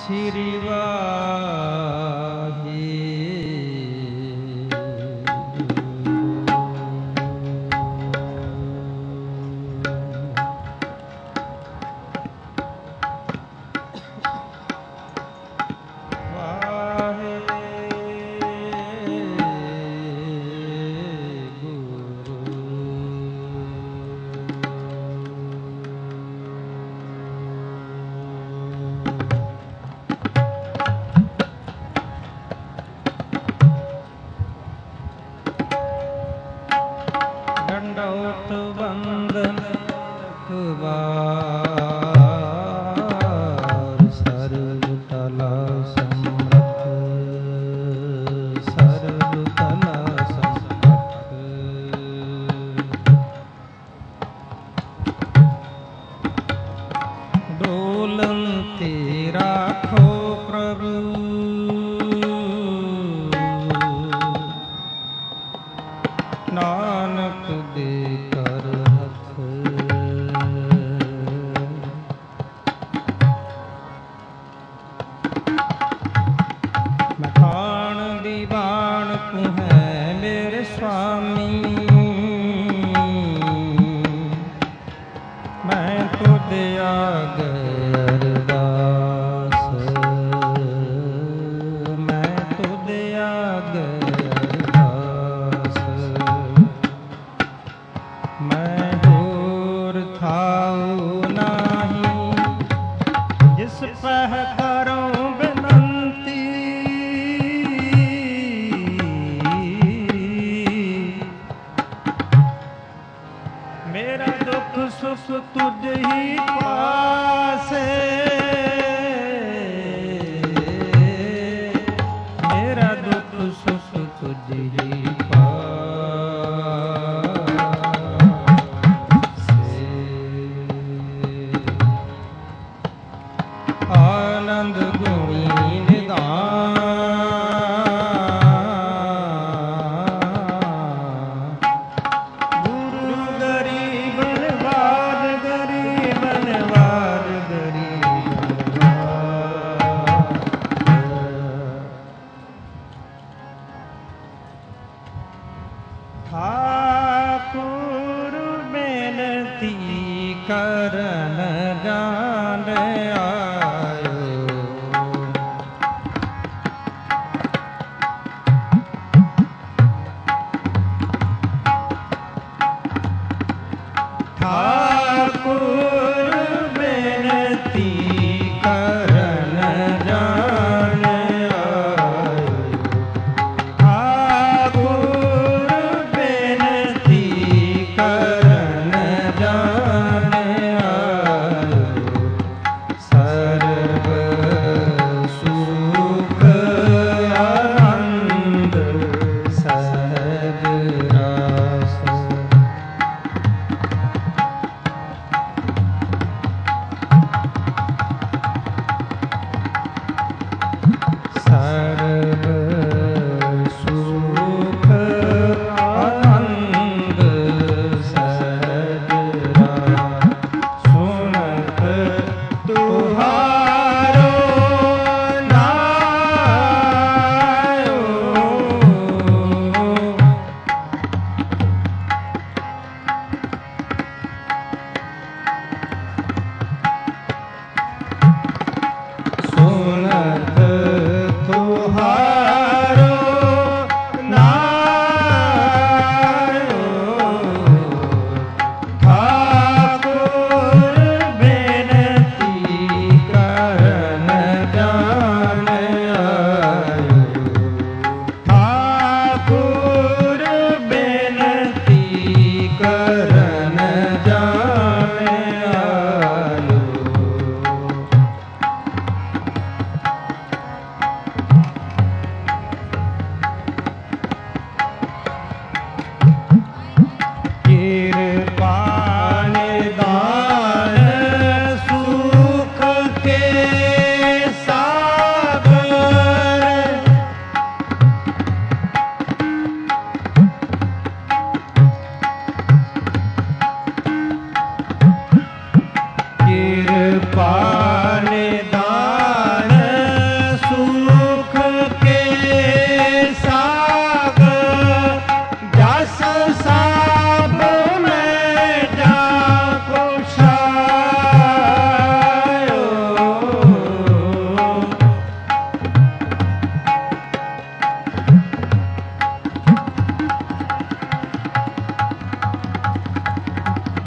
ਸ੍ਰੀ ਵਾਹਿਗੁਰੂ। ਦੰਡੋਤ ਬੰਦਨ ਵਾਰ ਸਰਬ ਕਲਾ ਸਮਰੱਥ, ਸਰਬ ਕਲਾ ਸਮਰੱਥ। ਡੋਲਨ ਤੇ ਰਾਖੋ ਪ੍ਰਭੂ, ਨਾਨਕ ਦੇ ਕਰ ਹੱਥ। ਮਖਾਣ ਦੀ ਬਾਣ ਤੂੰ ਹੈ ਮੇਰੇ ਸੁਆਮੀ, ਮੈਂ ਤੁਧ ਆਗੇ ਅਰਦਾਸ।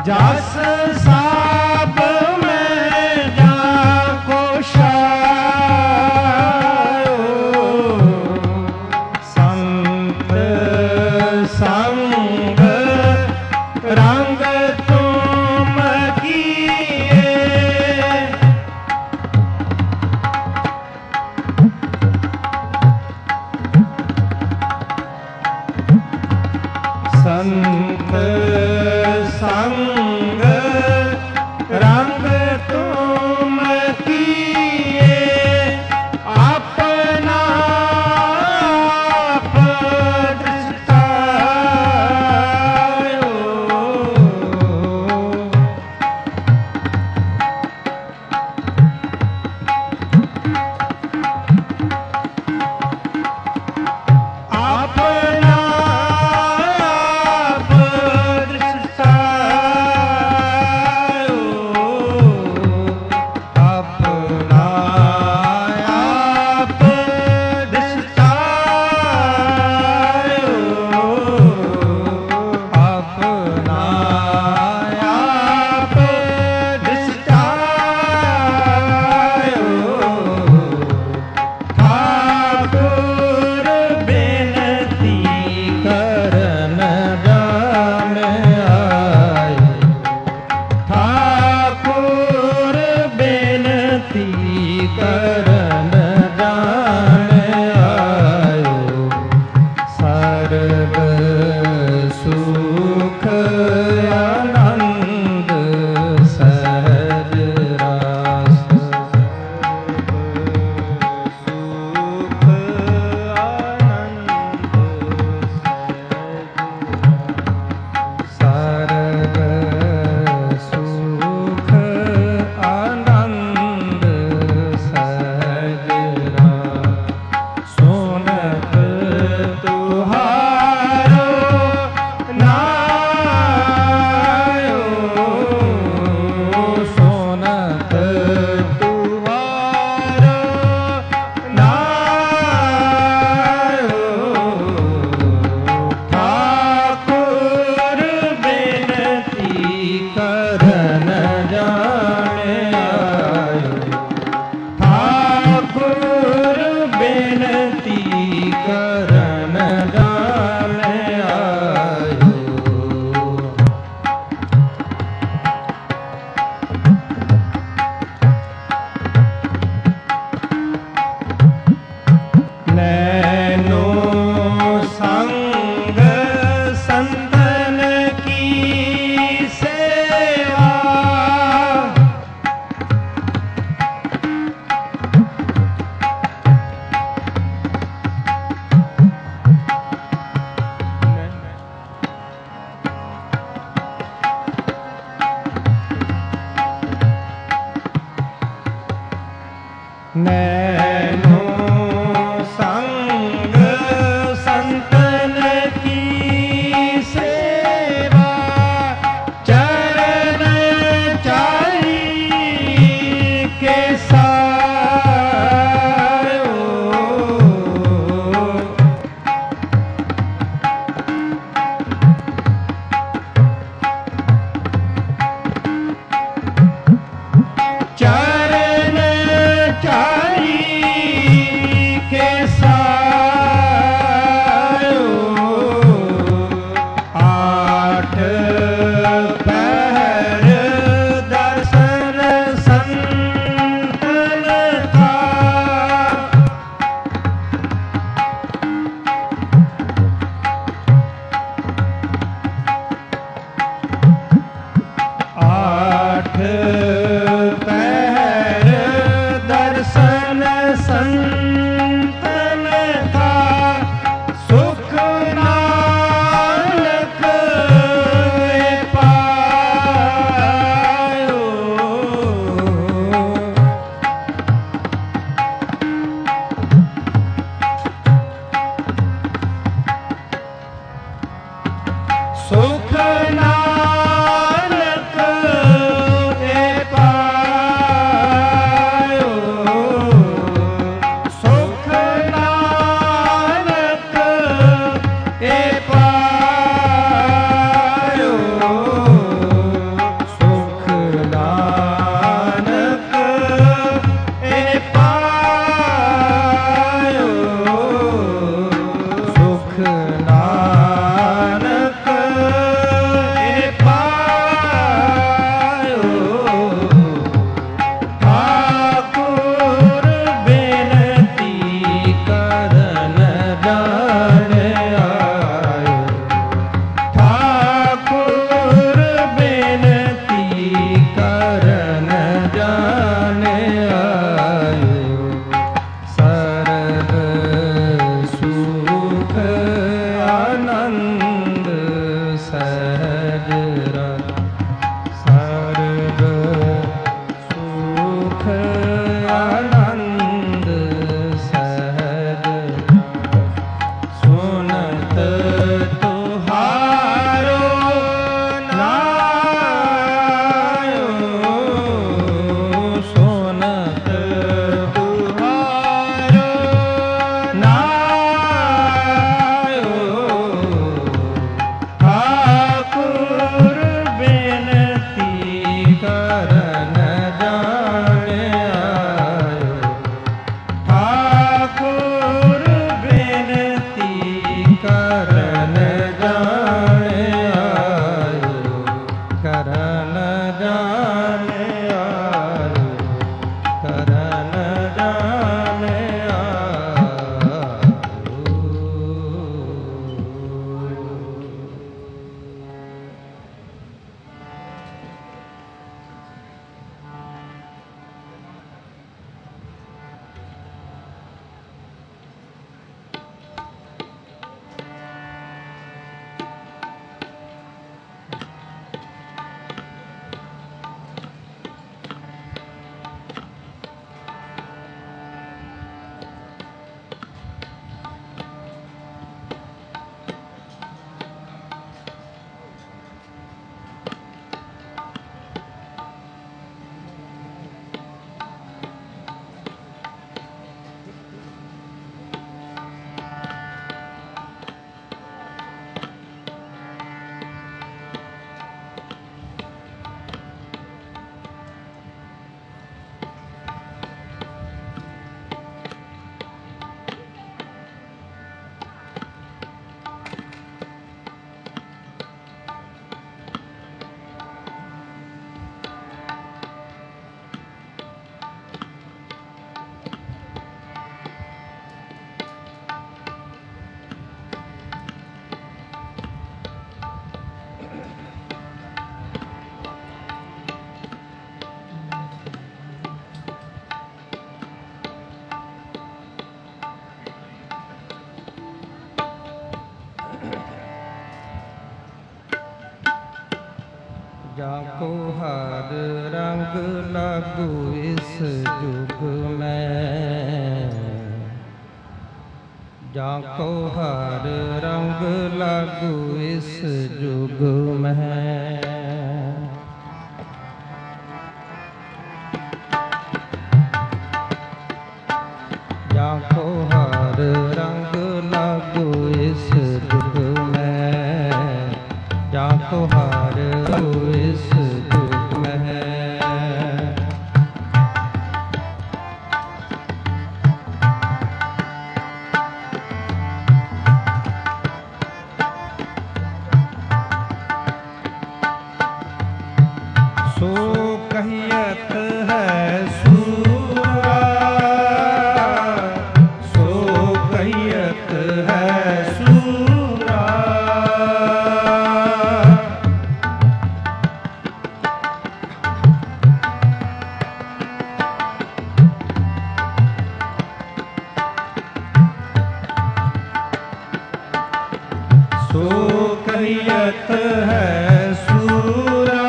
ਜਸ ਸਾਬ ਮੈਂ ਜਾ ਕੋ ਛਾਇਓ ਸੰਤ ਸੰਗ ਰੰਗ ਤੁਮ ਕੀਏ ਸੰਤ ਸੰਗ ਰੰਗ ਤੁਮ ਕੀਏ ਆਪਣਾ ਆਪ ਦ੍ਰਿਸ਼ਟਾਇਓ ਆਪਣਾ ਕਰਨ ਜਾਣ ਆਇਓ ਸਰਬ ਸੁਖ ਆਨੰਦ ਸਹਿਜ ਰਾਸ ਸੁਖ ਆਨੰਦ ਸਰਬ ਸੁਖ ਆਨੰਦ ਸੁਨਤ ਤੁਹਾਰੋ ਨਾਇਓ ਸੁਨਤ ਤੁਹਾਰੋ ਨਾਇਓ ਠਾਕੁਰ ਬੇਨਤੀ ਕਰਨ ਜਾਣਿਆਇਓ ਠਾਕੁਰ ਬੇਨਤੀ ਕਰਨ ਜਾਣ ਆਇਓ ਨੈਨੋ ਸੰਗ ਸੰਤਨ ਕੀ ਸੇਵਾ ਨੈਨੋ ਸੰਗ ਸੰਤਨ ਕੀ ਸੇਵਾ ਚਰਨ ਚਾਰੀ ਕੇ ਸਾਇਓ ਚਰਨ ਚਾਰੀ ਕੇ ਸਾਇਓ ਆਠ ਪਹਿਰ ਦਰਸ਼ਨ ਸੰਤਨ ਕਾ आठ पहर दर्शन संतन का सुख नानक पायो सुख नानक पायो जाको हर रंग लागू इस जुग में, जाको हर रंग लागू इस जुग में। जाको हर रंग लागू इस जुग में, जाको हर रंग इस जुग में। सो कहियत है सूरा, सो कहियत है सूरा। सो कहियत है सूरा,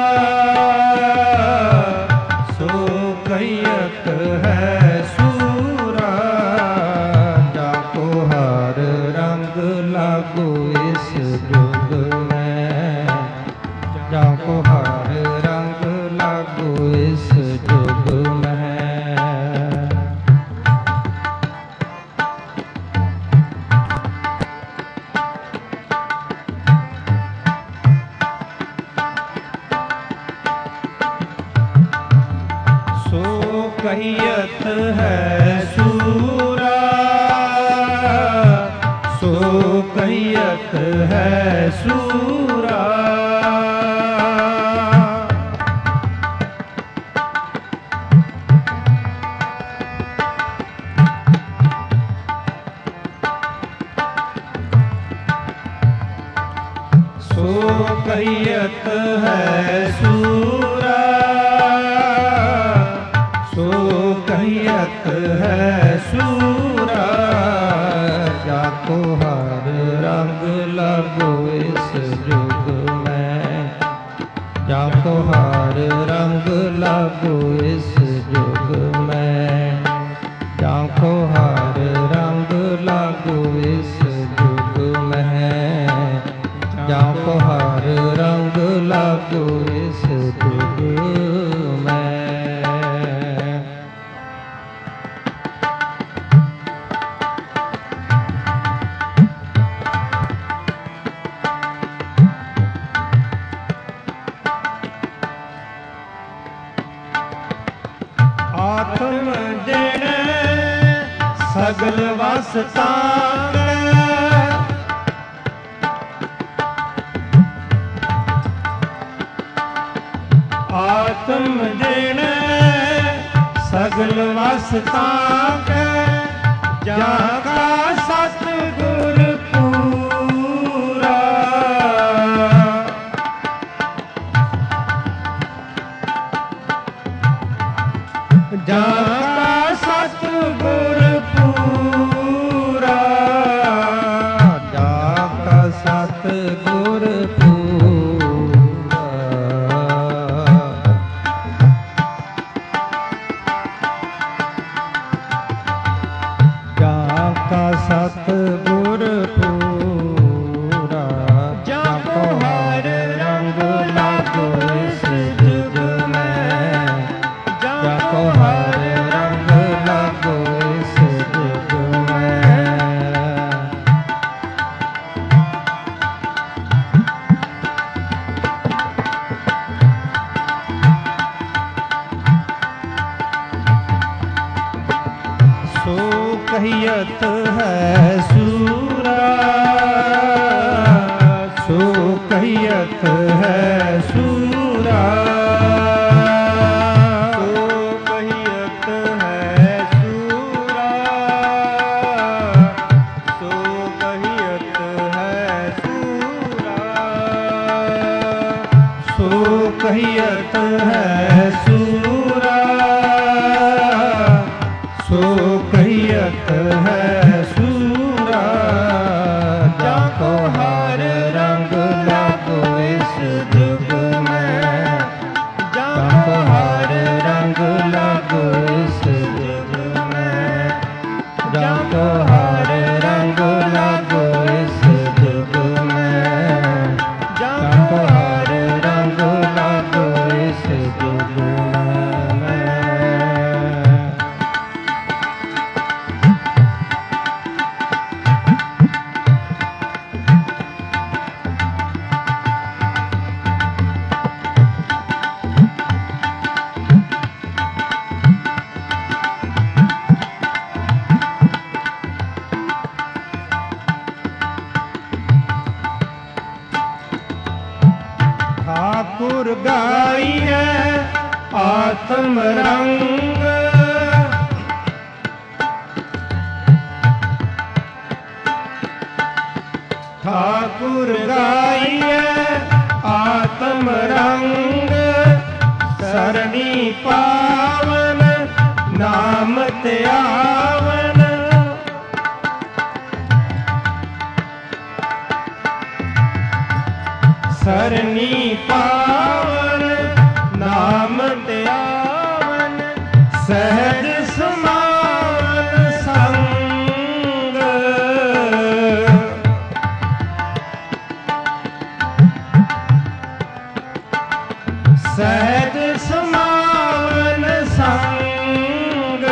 सो कहियत है सूरा। जाको हर रंग लागू इस जुग में, जाको हर रंग लागू इस जुग में। सो कहियत है सूरा, सो कहियत है सूरा। सो कहियत है सूरा, सो कहियत है सूरा। जाको हर रंग लागू इस जुग में, जाको हर रंग लागू इस जुग में। जाको हर रंग लागू इस जुग में, जाको हर रंग लागू इस जुग में। आत्म जन सगल वासता, आत्म जन सगल वासता। जाका सतगुर पूरा, जाका सतगुर पूरा। जाका सतगुर पूरा। जाका सतगुर पूरा। जाको हर रंग लागू इस जुग में, जाको हर रंग लागू इस जुग में। सो कहियत है सूरा, सो कहियत है सूरा। सो कहियत है सूरा, सो कहियत है सूरा। सो कहियत है सूरा, सो कहियत है सूरा। जाको हर रंग लागू इस जुग में, जाको हर रंग लागो इस जुग में, जाको हर रंग लागो इस जुग में। ठाकुर गाई है आत्म रंग, ठाकुर गाई है आत्म रंग, सरणी पावन नाम त्यावन, सरणी पावन नाम त्यावन, सहज समावन संग, सहज समावन संग,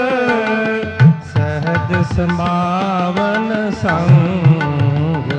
सहज समावन संग,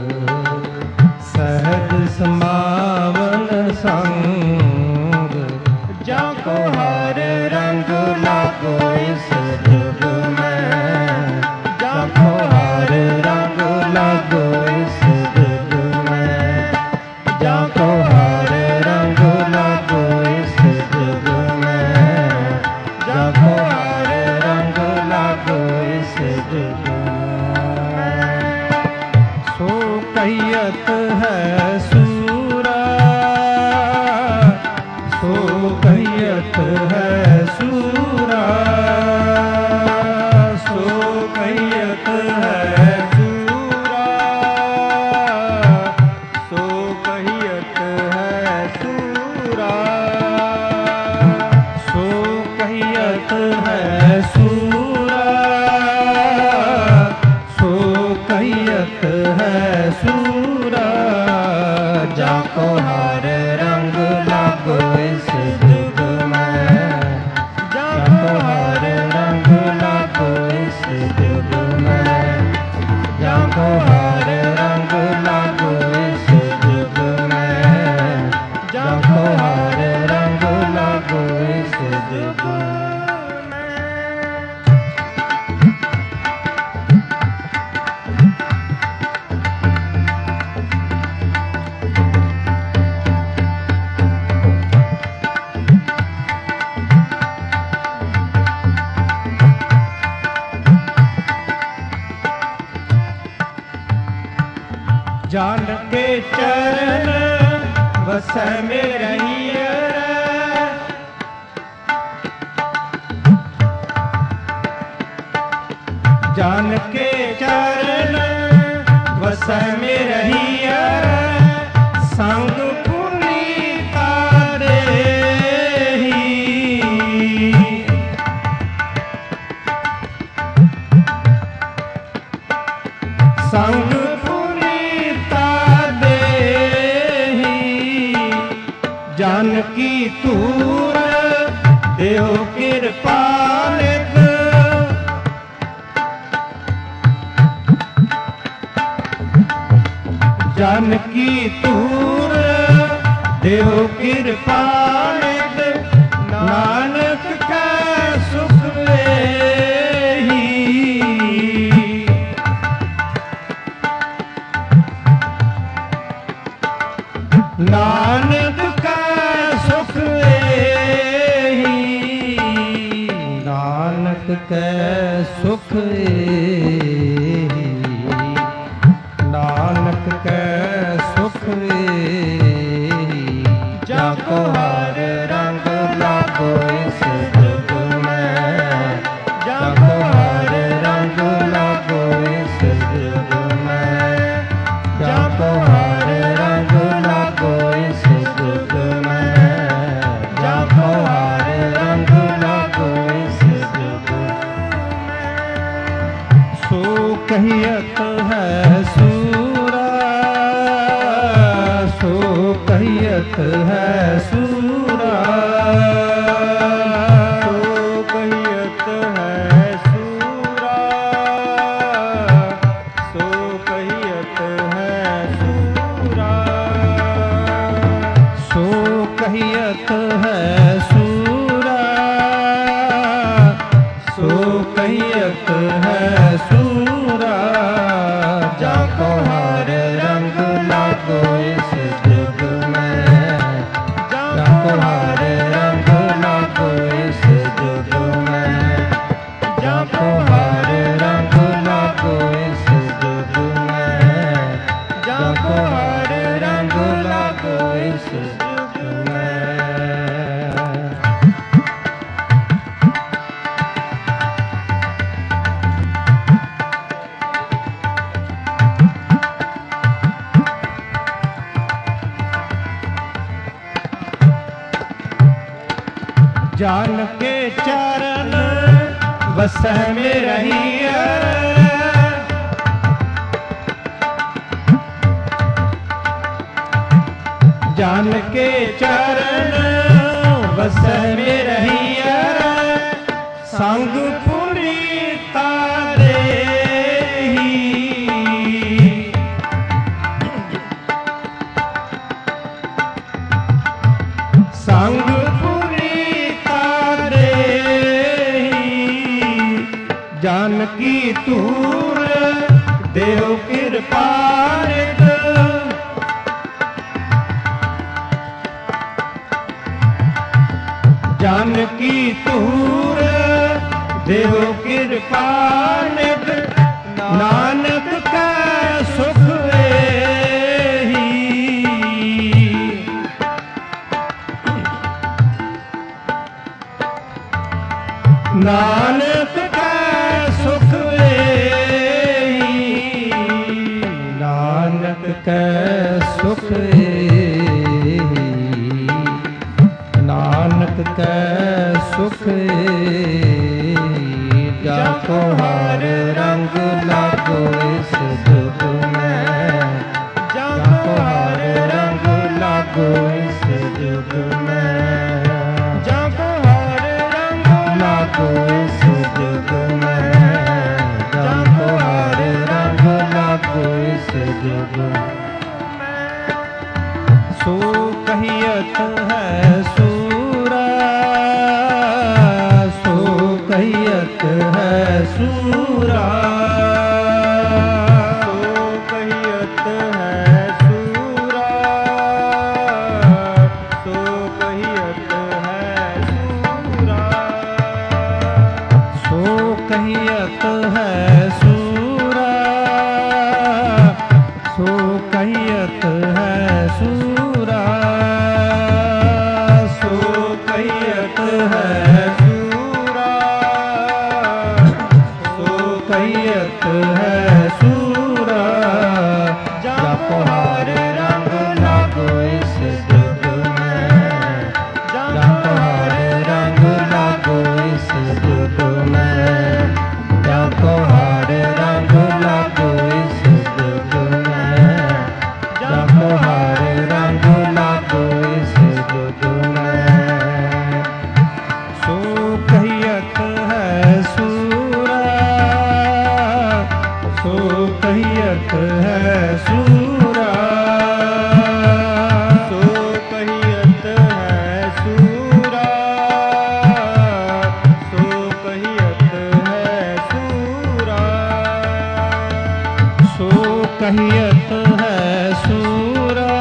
सहज समावन संग, जाको हर रंग लागो इस जुग में, जाको हर रंग लागो इस जुग में, जाको हर रंग लागो इस जुग में, जाको हर रंग लागो इस जुग में। सो कहियत है सूरा, सो कहियत है सूरा, सो कहियत है सूरा, सो कहियत है सूरा, सो कहियत है सूरा, सो कहियत है सूरा, जाको हर रंग लागो इस जुग में, जाको हर रंग लागो इस जुग में, जाको हर रंग लागो इस जुग में, जाको हर रंग लागो इस जुग में। जान के चरण बस में रहिए, जान के चरण बस में रहिए, संग पुनीता देहि, संग जानकी तूर देहो कृपानित, जानकी तूर देहो कृपानित, नानक का सुख लेहि, नानक का सुख एहि, नानक के सुख एहि, नानक के सुख एहि, जाको हर कहियत है सूरा, सो कहियत है सूरा, जान के चरण बसह में रहिया, जान के चरण बसह में रहिया, संग पुनीता देही, संग जानकी तूर देव कृपा नित, जानकी तूर देव कृपा नित, नानक का सुख एही, नानक कै सुख एही, नानक कै सुख एही, जाको हर रंग लागो इस जुग में, जाको हर रंग लागो इस जुग में, जाको हर रंग लागो इस जुग में, जाको हर रंग लागो इस जुग में। सो कहियत है सूरा, सो कहियत है सूरा, सो कहियत है सूरा, सो कहियत है सूरा, सो कहियत है सूरा, सो कहियत है सूरा, सो कहियत है सूरा, सो कहियत है सूरा, जाको हर रंग लागो इस जुग में, जाको हर रंग लागो इस जुग में, जाको हर रंग लागो इस जुग में, जाको हर रंग लागो इस जुग में। सो कहियत है सूरा, सो कहियत है सूरा, सो कहियत है सूरा, सो कहियत है सूरा, सो कहियत है सूरा,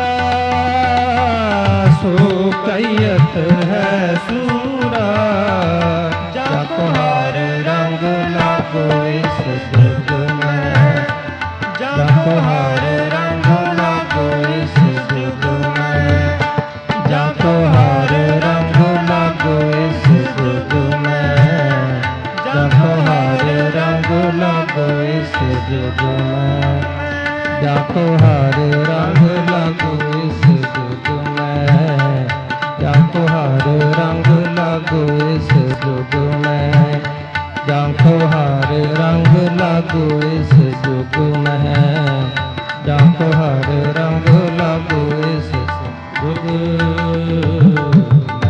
सो कहियत है सूरा, जाको हर रंग लागो इस जुग में, जाको हर रंग लागो इस जुग में, जाको हर रंग लागो इस जुग में, जाको हर रंग लागो इस जुग में, जाको हर रंग लागो इस जुग में, जाको हर रंग लागो इस जुग में, जाको हर रंग लागो इस जुग में, जाको हर रंग लागो इस जुग में।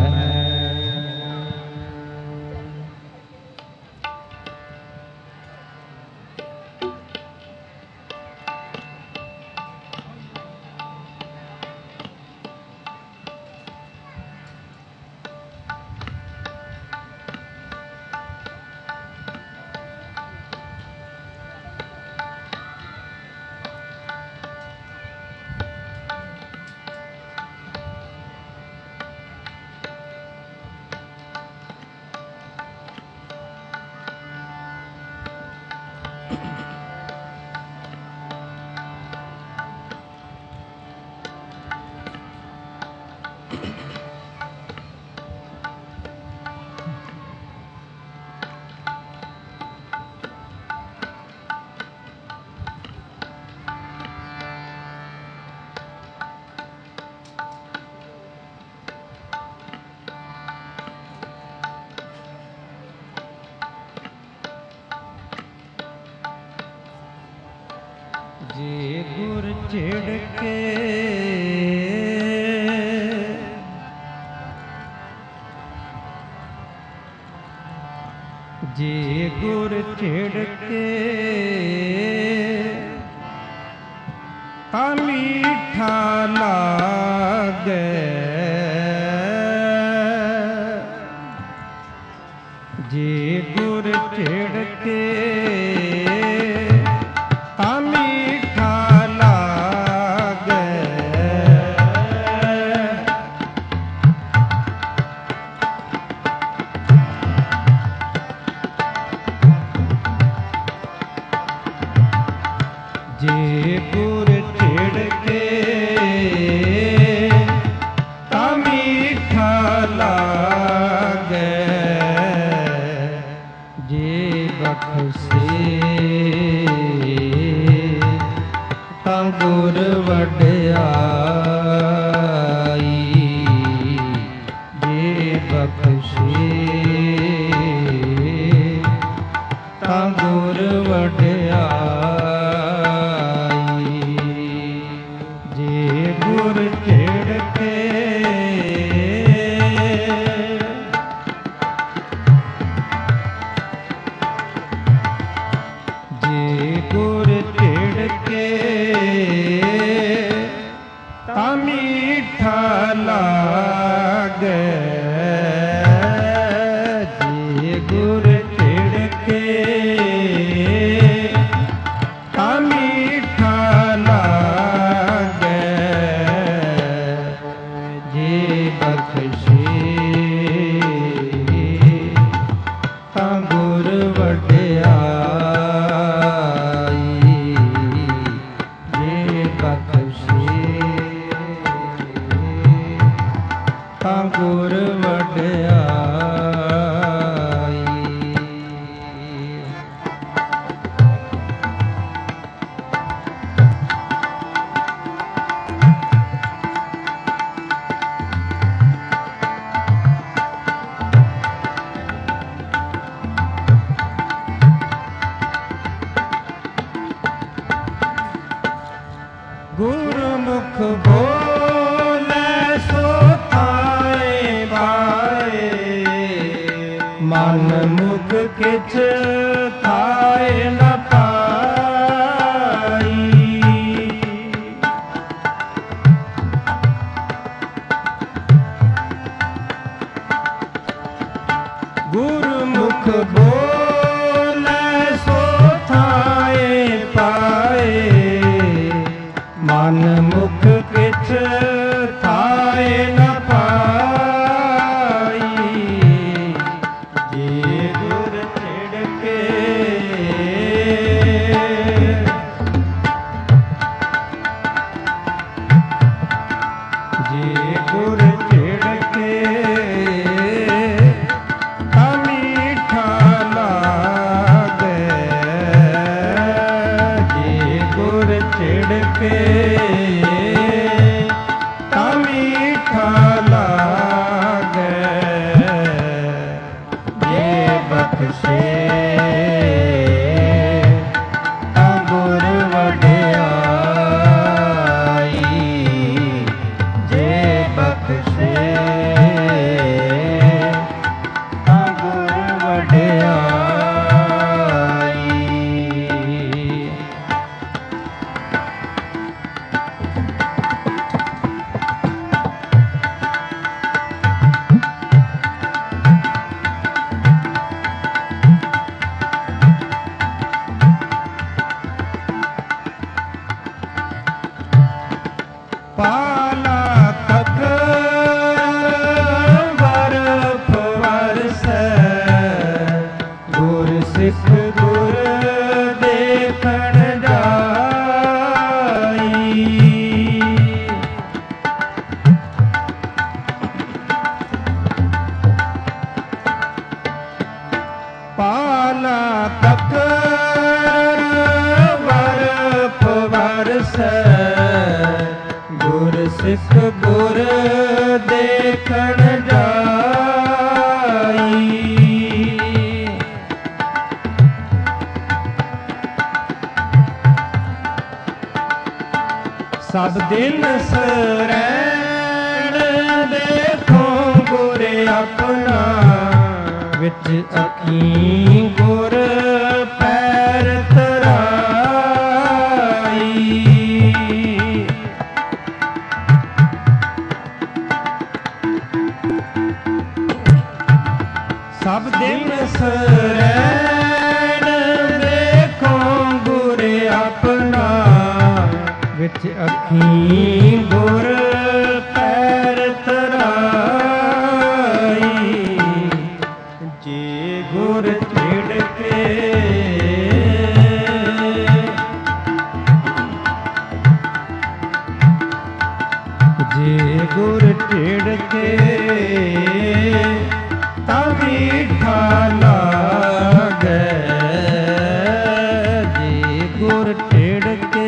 जे गुर छिड़के जे गुर छिड़के ता मीठा लागे, जे गुर छिड़के जे गुर छिड़के ता मीठा लागे, जे बख्शे ता गुर वड्याई, जे बख्शे ता गुर वड्याई। मीठा लागे, जे गुर छिड़के ता मीठा लागे, जे बख्शे ता गुर वड्याई, जे बख्शे ता गुर वड्याई। गुरुमुख बोले सो थाए बाए, मन मुख किछ थाए न पाई। गुरुमुख बोले सो थाए पाए, मन मुख किछ थाए न पाई। जे गुर छिड़के ਪਾਲਾ ਤਖ ਬਰਫ ਵਰਸੈ ਗੁਰ ਸਿੱਖ ਗੁਰ ਦੇਖਣ ਜਾਈ। ਪਾਲਾ ਤਖ ਬਰਫ ਵਰਸੈ ਗੁਰ ਸਿੱਖ ਗੁਰ ਦੇਖਣ ਜਾਈ। ਸਭ ਦਿਨ ਸਰੈਣ ਦੇਖੋ ਗੁਰ ਆਪਣਾ ਵਿੱਚ ਅੱਖੀਂ ਗੁਰ ਪੈਰ ਧਰਾਈ। ਸਭ ਦਿਨ ਸਰੈਣ ਦੇਖੋ ਗੁਰ ਆਪਣਾ ਵਿੱਚ ਅੱਖੀਂ ਗੁਰ ਪੈਰ ਧਰਾਈ। ਜੇ ਗੁਰ ਛਿੜ ਕੇ ਜੇ ਗੁਰ ਛਿੜ ਕੇ ਤਾਂ ਮੀਠਾ ਲਾਗੈ। ਜੇ ਗੁਰ ਛਿੜ ਕੇ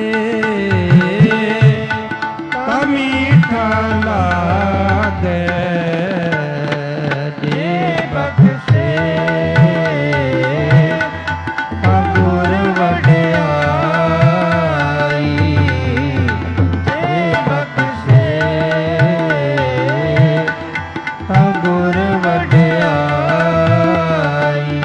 ਤਾਂ ਮੀਠਾ ਲਾਗੈ। ਜੇ ਬਖਸ਼ੇ ਤਾਂ ਗੁਰ ਵਡਿਆਈ। ਜੇ ਬਖਸ਼ੇ ਤਾਂ ਗੁਰ ਵਡਿਆਈ।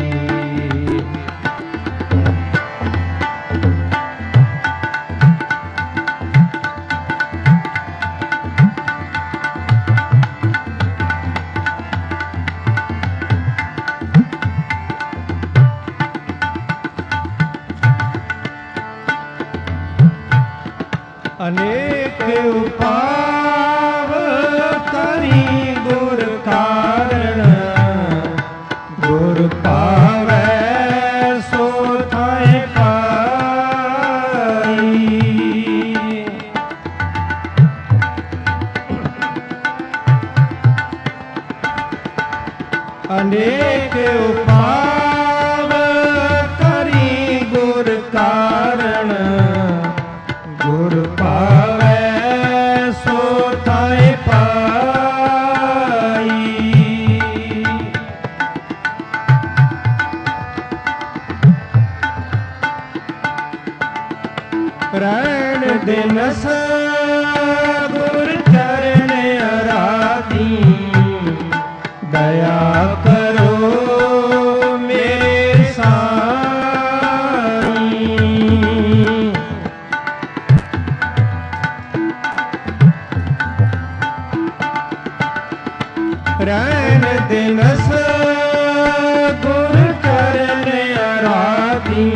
ਅਨੇਕ ਉਪਾਵ ਕਰੀ ਗੁਰ ਕਾਰਣ ਗੁਰ ਪਾਵੈ ਸੋ ਥਾਇ ਪਾਈ। ਅਨੇਕ ਉਪਾਵ ਕਰੀ ਗੁਰ ਕਾਰਣ ਗੁਰ ਪਾਵੈ ਸੋ ਥਾਇ ਪਾਈ। ਰਹਿਣ ਦਿਨਸ ਗੁਰ ਚਰਨ ਅਰਾਧੀ। ਦਇਆ ਕਰੋ ਮੇਰੇ ਸਾਈ। ਰਹਿਣ ਦਿਨਸ ਗੁਰ ਚਰਨ ਅਰਾਧੀ।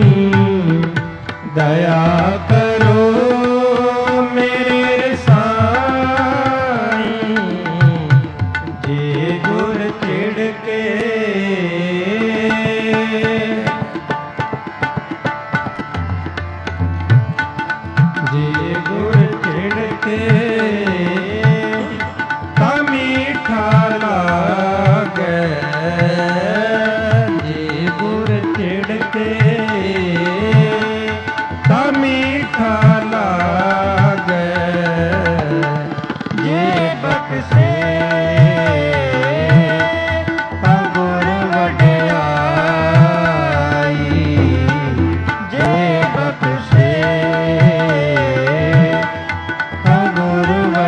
ਦਇਆ ਕਰੋ ਮੇਰੇ ਸਾਈ। ਜੇ ਗੁਰ ਛਿੜ ਕੇ ਜੇ ਗੁਰ ਛਿੜ ਕੇ ਤਾਂ ਮੀਠਾ ਲਾਗੈ। ਜੇ ਗੁਰ ਛਿੜ ਕੇ ਤਾਂ ਮੀਠਾ ਲਾਗੈ। ਜੇ ਬਖਸ਼ੇ ਤਾਂ ਗੁਰ ਵਡਿਆਈ। ਜੇ ਬਖਸ਼ੇ ਤਾਂ ਗੁਰ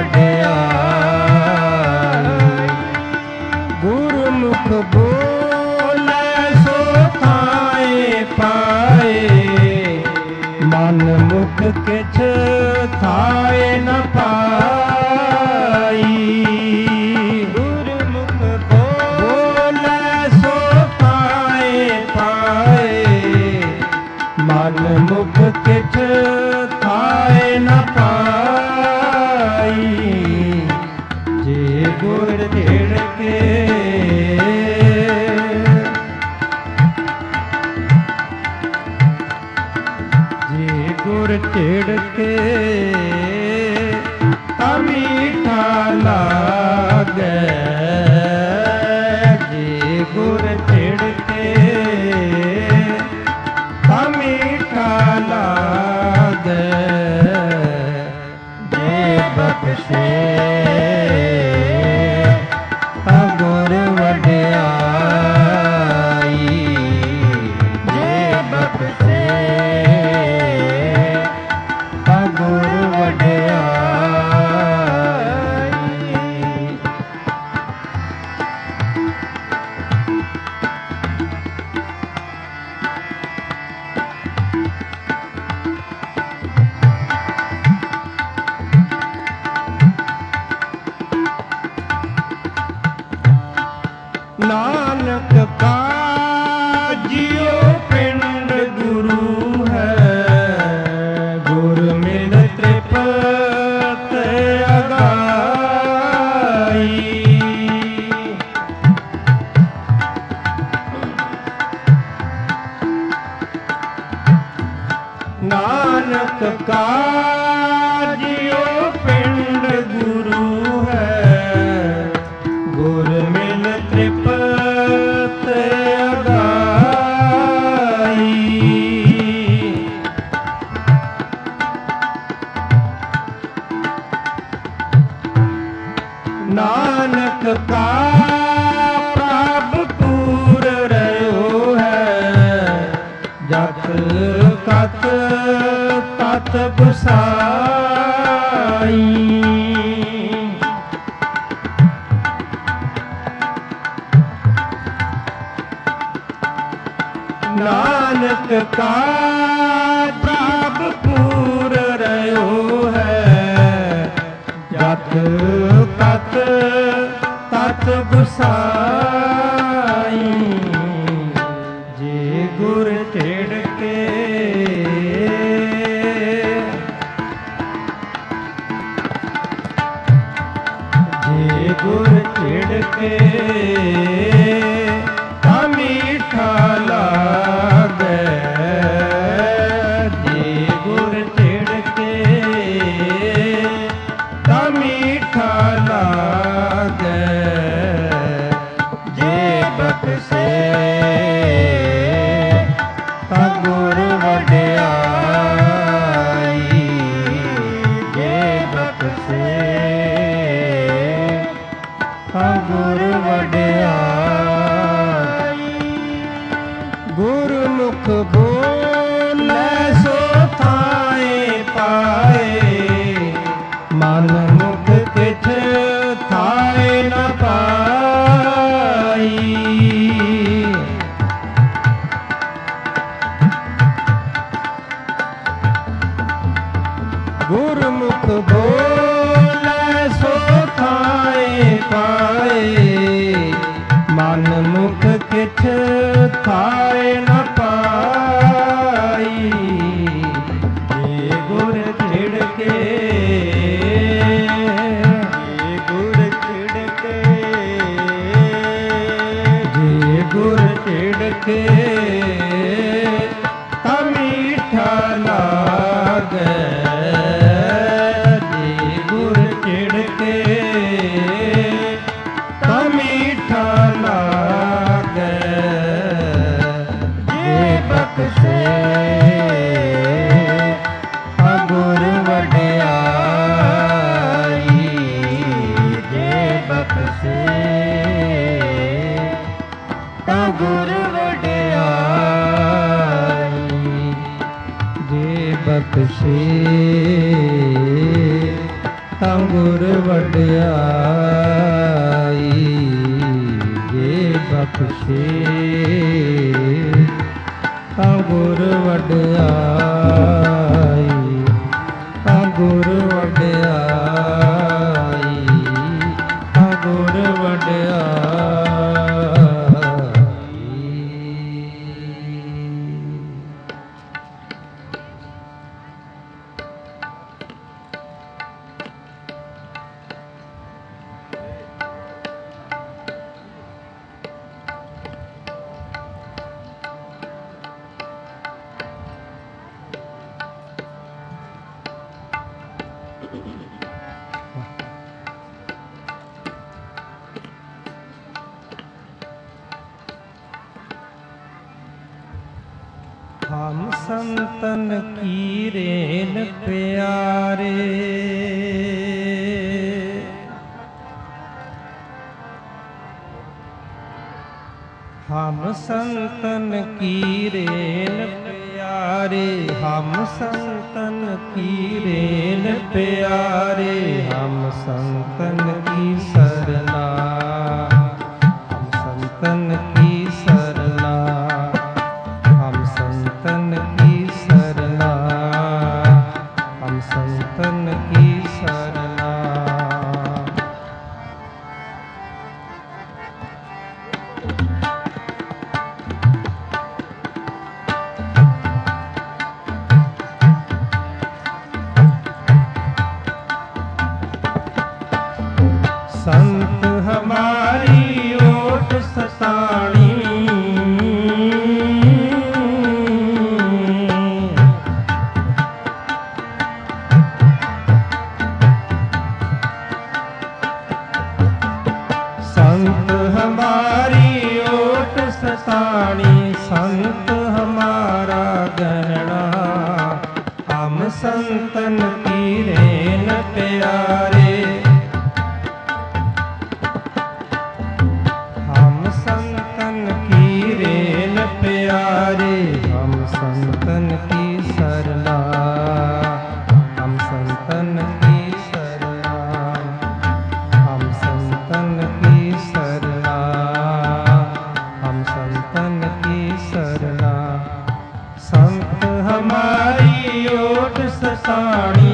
ਵਡਿਆਈ। ਗੁਰਮੁਖ ਬੋਲੇ ਸੋ ਥਾਇ ਪਾਏ। ਮਨ ਮੁਖ ਕਿਛ ਥਾਇ ਨ ਪਾਈ। ਗੁਰਮੁਖ ਬੋਲੇ ਸੋ ਥਾਇ ਪਾਏ। ਮਨ ਮੁਖ ਕਿਛ ਥਾਇ ਨ ਪਾਈ। ਗੁਰ ਛੇੜ ਕੇ ਤਾਂ ਮੀਠਾ ਲਾਗੈ। ਜੇ ਗੁਰ ਛੇੜ ਕੇ ਤਾਂ ਮੀਠਾ ਲਾਗੈ। ਜੇ ਬਖਸ਼ੇ ਤਾਂ ਗੁਰ ਵਡਿਆਈ। ਜੇ ਬਖਸ਼ੇ ਤਾਂ ਗੁਰ ਵਡਿਆਈ। ਨਾਨਕ ਕਾਜਿਓ ਪਿੰਡ ਗੁਰੂ ਹੈ। ਗੁਰ ਮਿਲ ਤ੍ਰਿਪਤ ਅਗਾਈ। ਨਾਨਕ ਕਾਜਿਓ ਪਿੰਡ ਗੁਰੂ ਹੈ। ਗੁਰ ਮਿਲ ਤ੍ਰਿਪਤ ਅਗਾਈ। ਨਾਨਕ ਕਾ ਪ੍ਰਭ ਪੂਰ ਰਹਿਓ ਹੈ। ਜਤ ਕਤ ਤਤ ਗੁਸਾਈ। ਨਾਨਕ ਕਾ ਪ੍ਰਭ ਪੂਰ ਰਹਿਓ ਹੈ। ਜਤ ਕਤ ਤਤ ਗੁਸਾਈ। ਜੇ ਗੁਰ ਛੇੜ ਕੇ ਜੇ ਗੁਰ ਛੇੜ ਕੇ ਤਾਂ ਮੀਠਾ ਲਾਗੈ। ਜੇ ਗੁਰ ਛੇੜ ਕੇ ਤਾਂ ਮੀਠਾ ਲਾਗੈ। ਜੇ ਬਖਸ਼ੇ ਤਾਂ ਗੁਰ ਵਡਿਆਈ। ਜੇ ਬਖਸ਼ੇ ਤਾਂ ਗੁਰ ਵਡਿਆਈ। ਗੁਰਮੁਖ ਬੋਲੇ ਸੋ ਥਾਏ ਪਾਏ। ਮਨ ਮੁਖ ਕਿਛ ਥਾਏ ਨ ਪਾਈ। ਗੁਰਮੁਖ ਬੋਲੇ ਸੋ ਥਾਏ ਪਾਏ। ਮਨ ਮੁਖ ਕਿਛ ਥਾਏ ਨ ਪਾਈ। ਜੇ ਗੁਰ ਛੇੜ ਕੇ ਜੇ ਗੁਰ ਛੇੜ ਕੇ ਜੇ ਗੁਰ ਛੇੜ ਕੇ ਤਾਂ ਮੀਠਾ ਲਾਗੈ। ਜੇ ਗੁਰ ਛੇੜ ਕੇ ਤਾਂ ਮੀਠਾ ਲਾਗੈ। ਜੇ ਬਖਸ਼ੇ ਤਾਂ ਗੁਰ ਵਡਿਆਈ। ਜੇ ਬਖਸ਼ੇ ਤਾਂ ਗੁਰ ਵਡਿਆਈ। ਜੇ ਬਖਸ਼ੇ ਤਾਂ ਗੁਰ ਵਡਿਆਈ। ਜੇ ਬਖਸ਼ੇ ਤਾਂ ਗੁਰ ਵਡਿਆਈ। ਤਾਂ ਗੁਰ ਵਡਿਆਈ। ਤਾਂ ਗੁਰ ਵਡਿਆਈ। संतन की रेन प्यारे। हम संतन की रेन प्यारे, हम संतन की रेन प्यारे, हम संतन की सरना, हम संतन की सरना, हम संतन की सरना, हम संतन की सरना। संत हमारी ओट सताणी, संत हमारी ओट सताणी, संत हमारा गहना, हम संतन की रेन प्यारे। हम संतन की रेन प्यारे, हम संतन की सरना, हम संतन की सरना, हम संतन की सरना, हम संतन की सरना। संत हमारी ओट सताणी,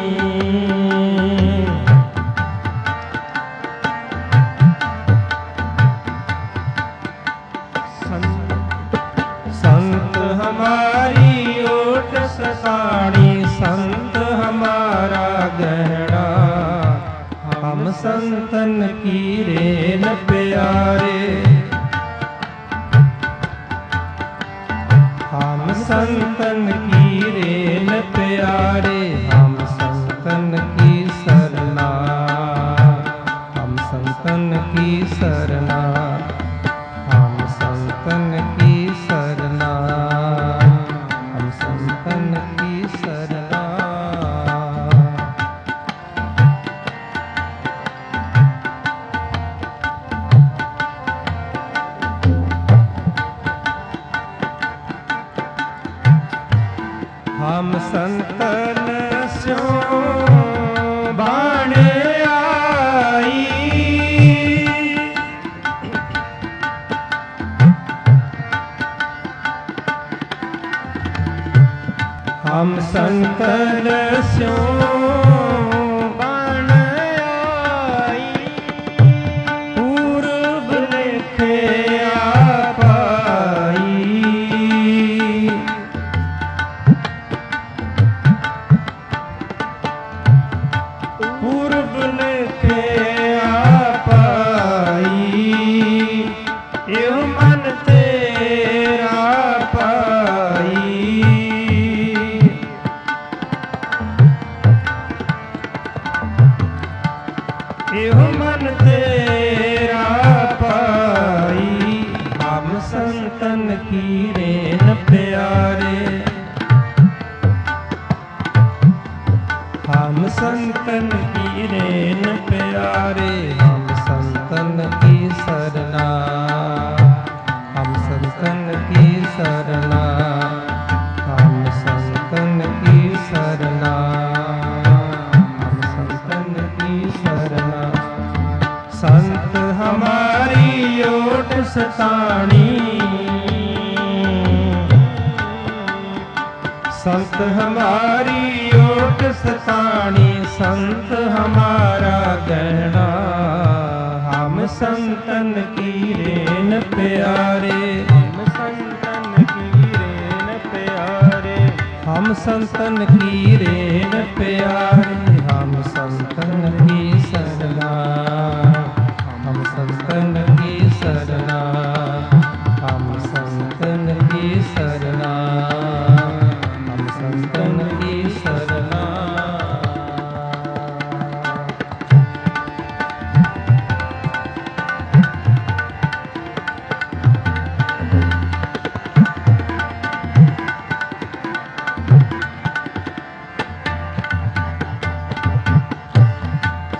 संत हमारी ओट सताणी, संत हमारा गहना, हम संतन की रेन प्यारे। हम संतन की रेन प्यारे, हम संतन की सरना, हम संतन की सरना, हम संतन की सरना, हम संतन की सरना। हम संतन स्यों बाणे आई, हम संतन स्यों बाण आई, पूर्व लेखे आप आई, पूर्व लेखे आप आई, यो मन तेरा पाई, यो मन तेरा पाई। हम संतन की रेन प्यारे, हम संतन की रेन प्यारे, हम संतन की सरना, हम संतन की सरना, हम संतन की सरना, हम संतन की सरना। संत हमारी ओट सताणी, संत हमारी ओट सताणी, संत हमारा गहना, हम संतन की रेन प्यारे। हम संतन की रेन प्यारे, हम संतन की रेन प्यारे, हम संतन की सरना, हम संतन की सरना, हम संतन की सरना, हम संतन की सरना।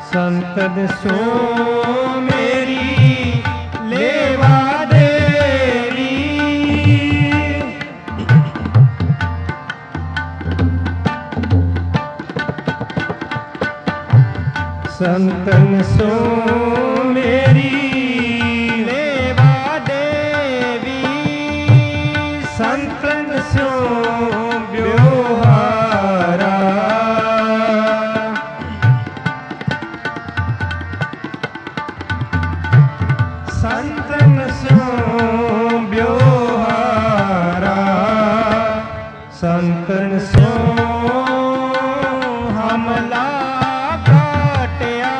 संतन सो मेरी लेवा देरी। संतन सो मेरी लेवा देवी। संतन सो ब्योहारा। संतन सो ब्योहारा। संतन सो हमला काटिया।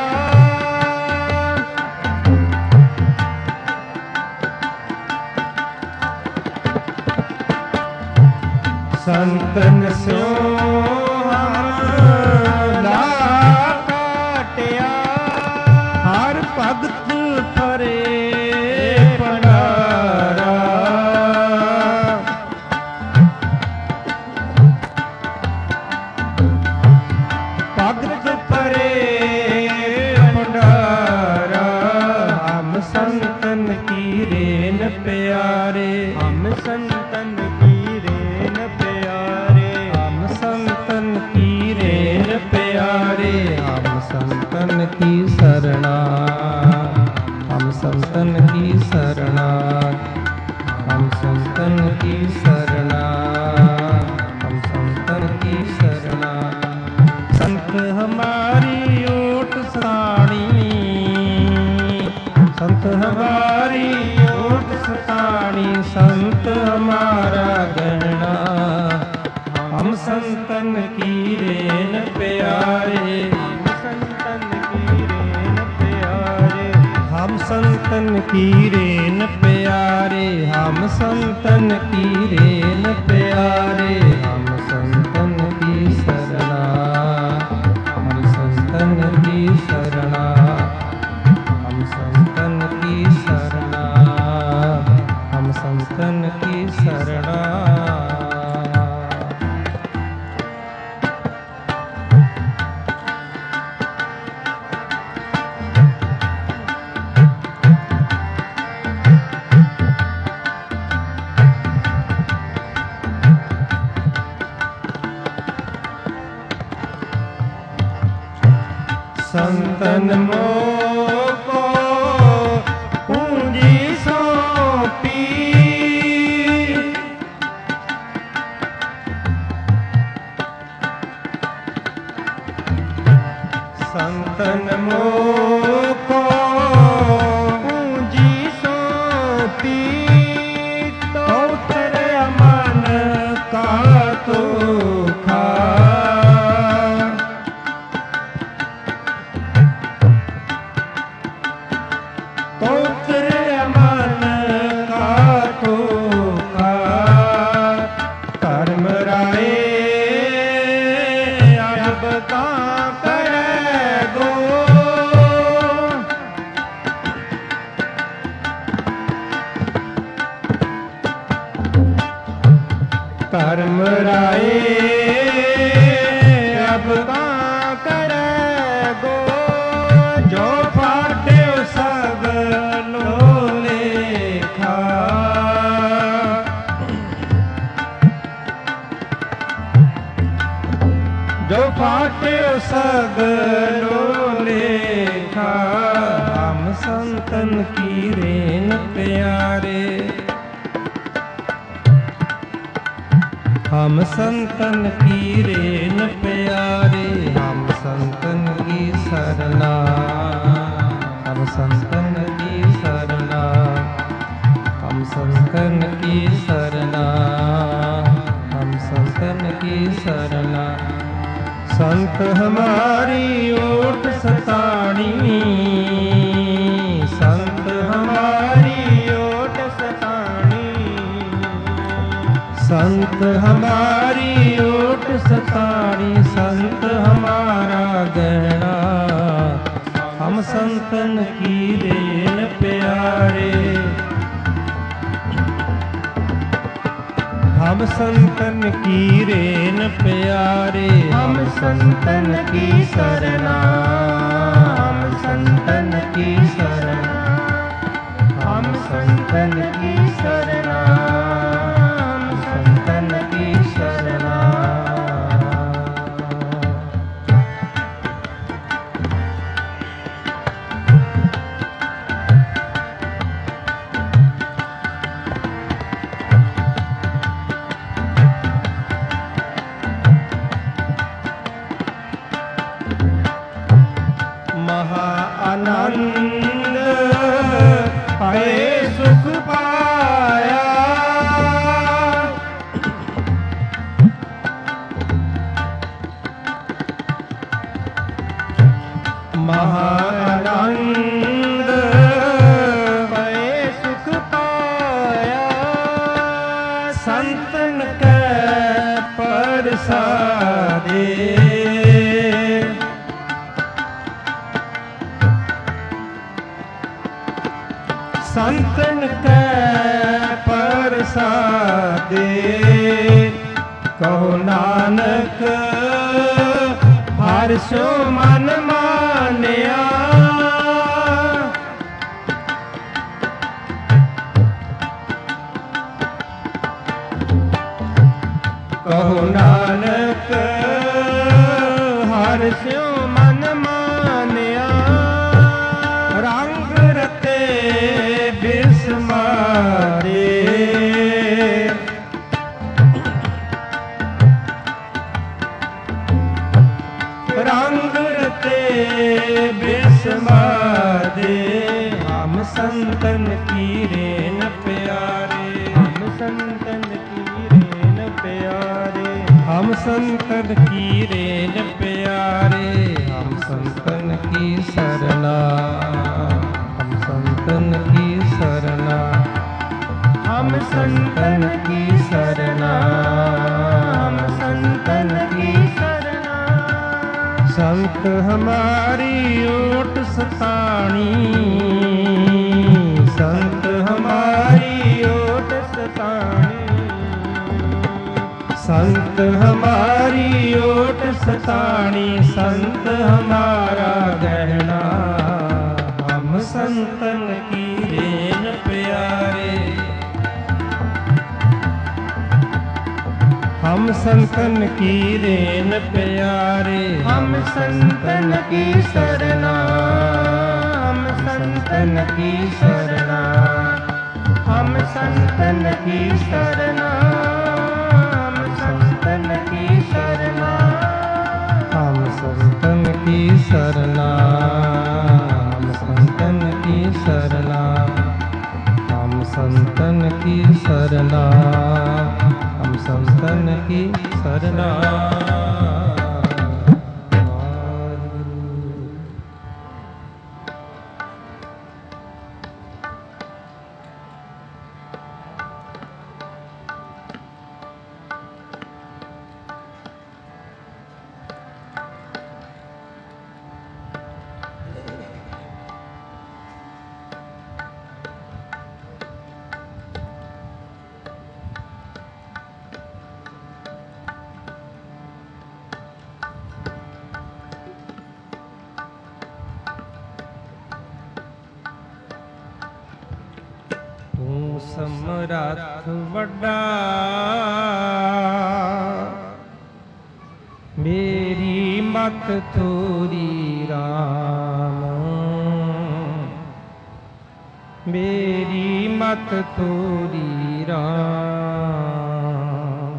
संतन सो हमला काटिया। हर भगत परे भंडारा। भगत परे भंडारा। हम संतन की रेन प्यारे। हम संतन की रेन प्यारे। हम संतन की रेन प्यारे। हम संतन की शरणा। हम संतन की शरणा। हम संतन की शरणा। हम संतन की शरणा। संत हमारी ओट सताणी। संत हमारी ओट सताणी। संत हमारा गहना। हम संतन की रेन प्यारे। हम संतन की रेन प्यारे। हम संतन की रेन प्यारे। हम संतन की रेन प्यारे। हम संतन की शरणा। हम संतन की शरणा। हम संतन की शरणा। हम संतन की शरणा। संतन मोको पूंजी सौंपी। संतन मोको पूंजी सौंपी। तो तेरे मन का तो खा। तो तेरे मन का तो खा। कर्म राय अब का करेगो। कर्म राय अब का करेगो। जो फाटे सब लो लेखा। जो फाटे सगलो लेखा। हम संतन की रेन प्यारे। हम संतन की रेन प्यारे। हम संतन की शरणा। हम संतन की शरणा। हम संतन की शरणा। हम संतन की शरणा। संत हमारी ओट सताणी। संत हमारी ओट सताणी। संत हमारी ओट सताणी। संत हमारा गहना। हम संतन की रेन प्यारे। हम संतन की रेन प्यारे। हम संतन की शरणा। की शरण, हम संतन की शरणा, हम संतन की शरणा। आनंद पाए सुख पाया, महाआनंद पाए सुख पाया, संतन के परसादे, संतन के परसादे, कहो नानक हर सो मन मानिया, कहो नानक हर सो मन मानिया, रंग रते बिस्मारे, रंग रते बिस्मारे, हम संतन की रेन प्यारे, हम संतन की रेन प्यारे, हम संतन की रेन प्यारे, हम संतन की शरणा, हम संतन की शरणा, हम संतन की शरणा, हम संतन की शरणा। संत हमारी ओट सताणी, संत हमारी ओट सताणी, संत हमारी ओट सताणी, संत हमारा गहना, हम संतन की रेन प्यारे, हम संतन की रेन प्यारे, हम संतन की शरणा, हम संतन की शरणा, हम संतन की शरणा, हम संतन की शरणा, हम संतन की शरणा, हम संतन की शरणा, हम संतन की शरणा, हम संतन की शरणा। समरथ वड्डा मेरी मत थोरी राम, मेरी मत थोरी राम,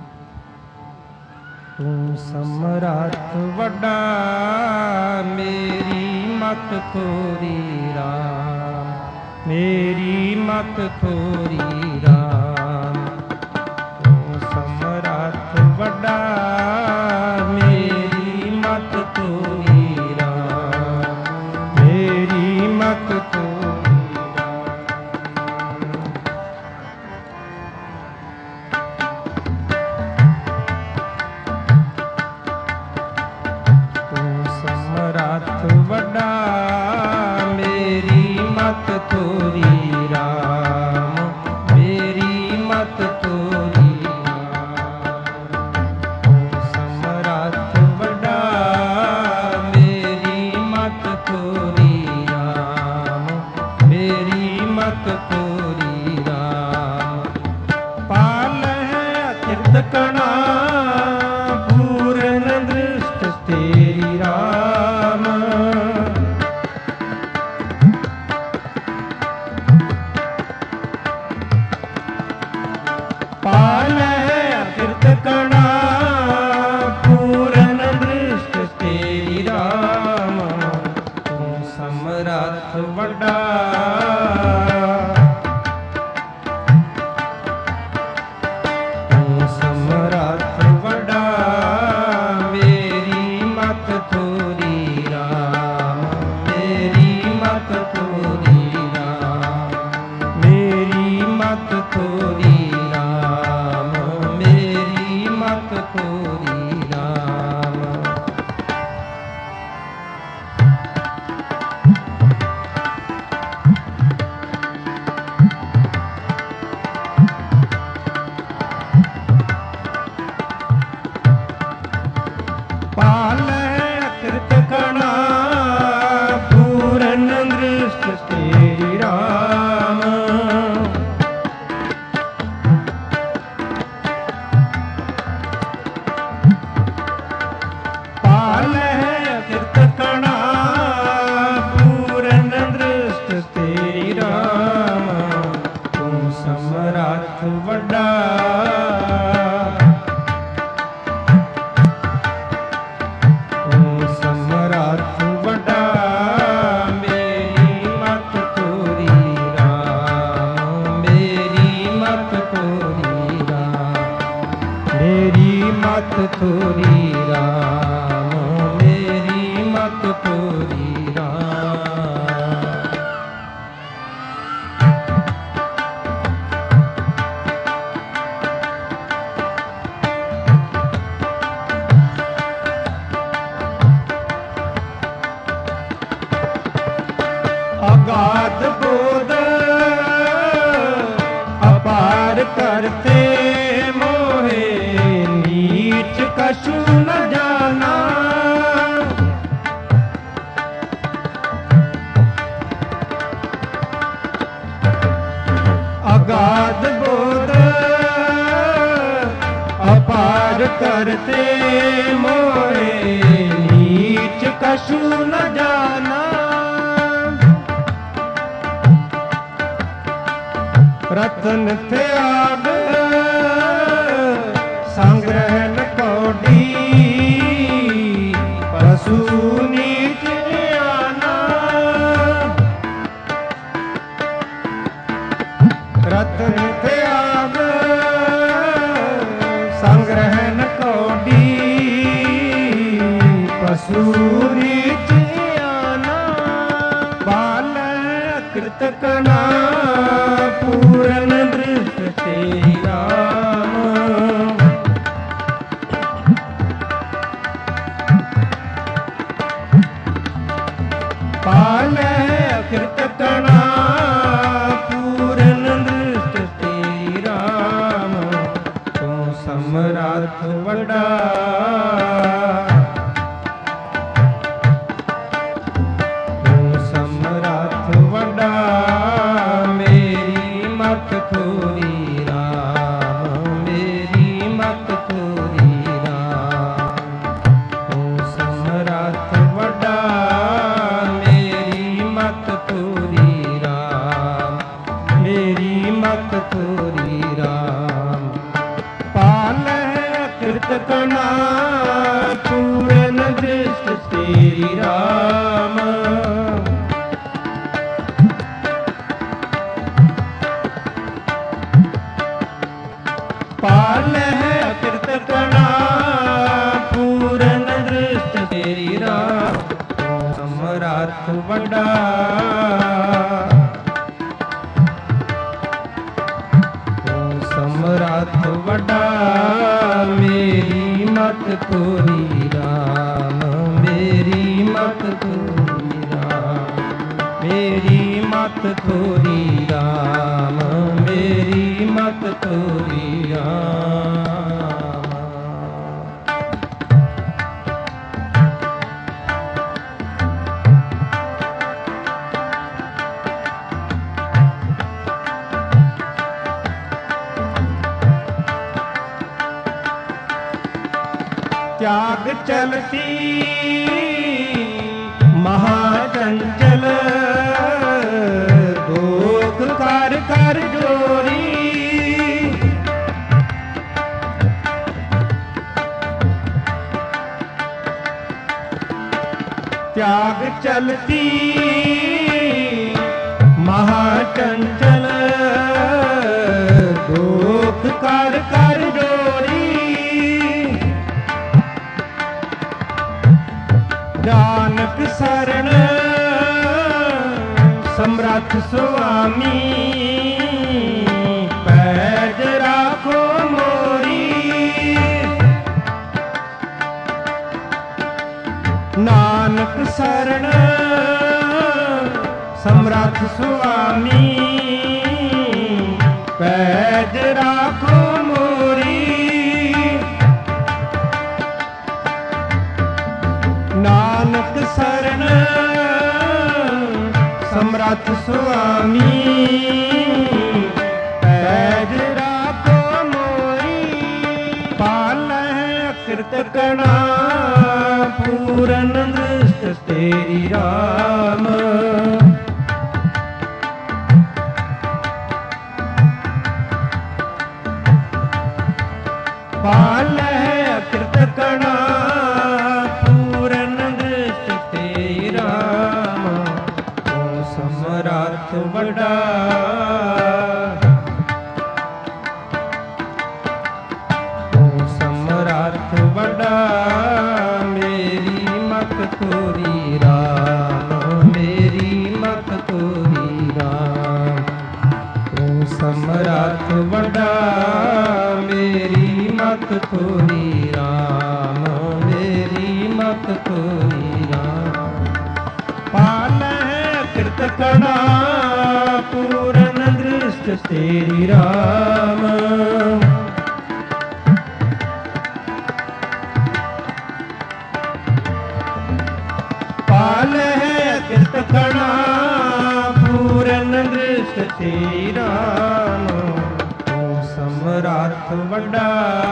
तू समरथ वड्डा मेरी मत थोरी राम, मेरी मत थोरी राम, तू समरथ वड्डा मेरी मत थोरी राम, मेरी मत थोरी राम। तू समरथ वड्डा मेरी मत थोरी राम, मेरी मत थोरी राम, तू समरथ वड्डा मेरी मत थोरी राम, पालै कृत कणा पूरन दृष्ट तेरी राम। पालै कृत कणा पूरन दृष्ट तेरी राम। तू समरथ वड्डा थोरी राम, मेरी मत थोरी राम। अगाध बोध अपार करते मोहे, नीच कछु न जाना। अगाध बोध अपार करते मोहे, नीच कछु न जाना। रतन त्याग संग्रह न कौड़ी, पशु नीच आना। रतन त्याग संग्रह न कौड़ी, पशु नीच आना। बाल कृत कणा पूरन दृष्ट तेरी राम। पालै कृत कणा पूरन दृष्ट तेरी राम। तू समरथ वड्डा थोरी राम, मेरी मत थोरी राम। तू समरथ वड्डा, मेरी मत थोरी राम, मेरी मत थोरी राम। पालै कृत कणा पूरन दृष्ट तेरी राम। पालै कृत कणा पूरन दृष्ट तेरी राम। तू समरथ वड्डा, तू समरथ वड्डा, मेरी मत थोरी राम, मेरी मत थोरी राम, मेरी मत थोरी राम, मेरी मत थोरी राम। त्याग चलती महाचंचल, दोख कर कर जोरी। त्याग चलती महाचंचल, दोख कर कर जोरी। जानक शरण समरथ स्वामी, पैज राखो मोरी। नानक शरण समरथ स्वामी, पैज राखो मोरी। ਨਾਨਕ ਸਰਣ ਸਮਰੱਥ ਸੁਆਮੀ ਪੈਜ ਰਾਖੋ ਮੋਰੀ ਪਾਲੈ ਅਕਿਰਤ ਕਣਾ ਪੂਰਨ ਦ੍ਰਿਸ਼ਟ ਤੇਰੀ ਰਾਮ ਪਾਲੈ ਅਕਿਰਤ ਕਣਾ ਪੂਰਨ ਦ੍ਰਿਸ਼ਟ ਤੇਰੀ ਰਾਮ ਓ ਸਮਰੱਥ ਵੱਡਾ ਓ ਸਮਰੱਥ ਵੱਡਾ ਮੇਰੀ ਮਤ ਤੋਰੀ ਰਾਮ ਮੇਰੀ ਮਤ ਤੋਰੀ ਰਾਮ ਓ ਸਮਰੱਥ ਵੱਡਾ ਮੇਰੀ ਮਤ ਤੋਰੀ ਰਾਮ ਮੇਰੀ ਮਤ ਤੋਰੀ ਰਾਮ ਪਾਲੈ ਕਿਰਤ ਕਣਾ ਪੂਰਨ ਦ੍ਰਿਸ਼ਟ ਤੇਰੀ ਰਾਮ ਪਾਲੈ ਕਿਰਤ ਕਣਾ ਪੂਰਨ ਦ੍ਰਿਸ਼ਟ ਤੇਰੀ ਰਾਮ ਓ ਸਮਰੱਥ ਵੱਡਾ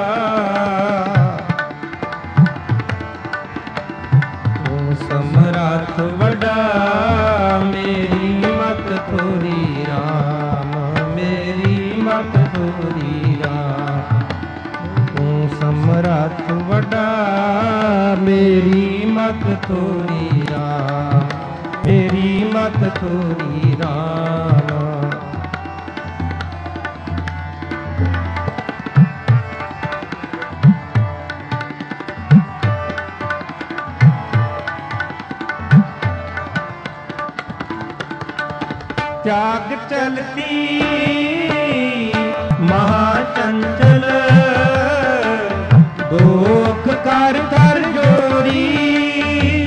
ਓ ਸਮਰੱਥ ਵੱਡਾ ਮੇਰੀ ਮਤ ਤੋਰੀ ਰਾਮ ਮੇਰੀ ਮਤ ਤੋਰੀ ਰਾਮ ਓ ਸਮਰੱਥ ਵੱਡਾ ਮੇਰੀ ਮਤ ਤੋਰੀ ਰਾਮ ਮੇਰੀ ਮਤ ਤੋਰੀ ਰਾਮ ਜਾਗ ਚਲਤੀ ਮਹਾ ਚੰਚਲ ਦੁਖ ਕਰ ਕਰ ਜੋਰੀ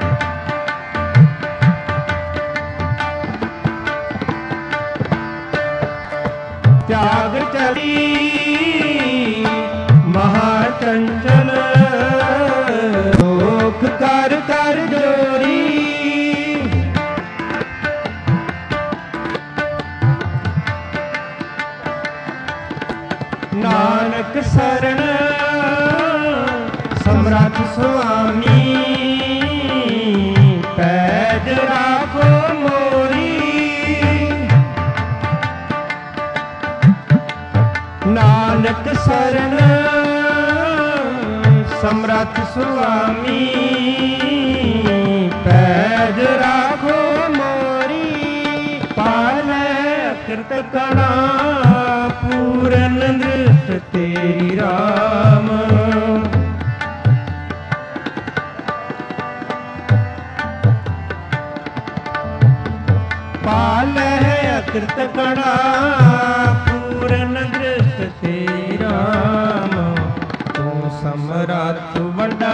ਜਾਗ ਚਲੀ ਮਹਾ ਚੰਚਲ ਦੁਖ ਕਰ ਕਰ ਜੋਰੀ ਨਾਨਕ ਸਰਣ ਸਮਰੱਥ ਸੁਆਮੀ ਪੈਜ ਰਾਖੋ ਮੋਰੀ ਨਾਨਕ ਸਰਣ ਸਮਰੱਥ ਸੁਆਮੀ ਪੈਜ ਰਾਖੋ ਮੋਰੀ ਪਾਲੈ ਕਿਰਤ ਕਣਾ ਪੂਰਨ ਦ੍ਰਿਸ਼ਟ ਤੇਰੀ ਰਾਮ ਪਾਲੈ ਅਕਿਰਤ ਕਣਾ ਪੂਰਨ ਦ੍ਰਿਸ਼ਟ ਤੇਰੀ ਰਾਮ ਤੂੰ ਸਮਰੱਥ ਵੱਡਾ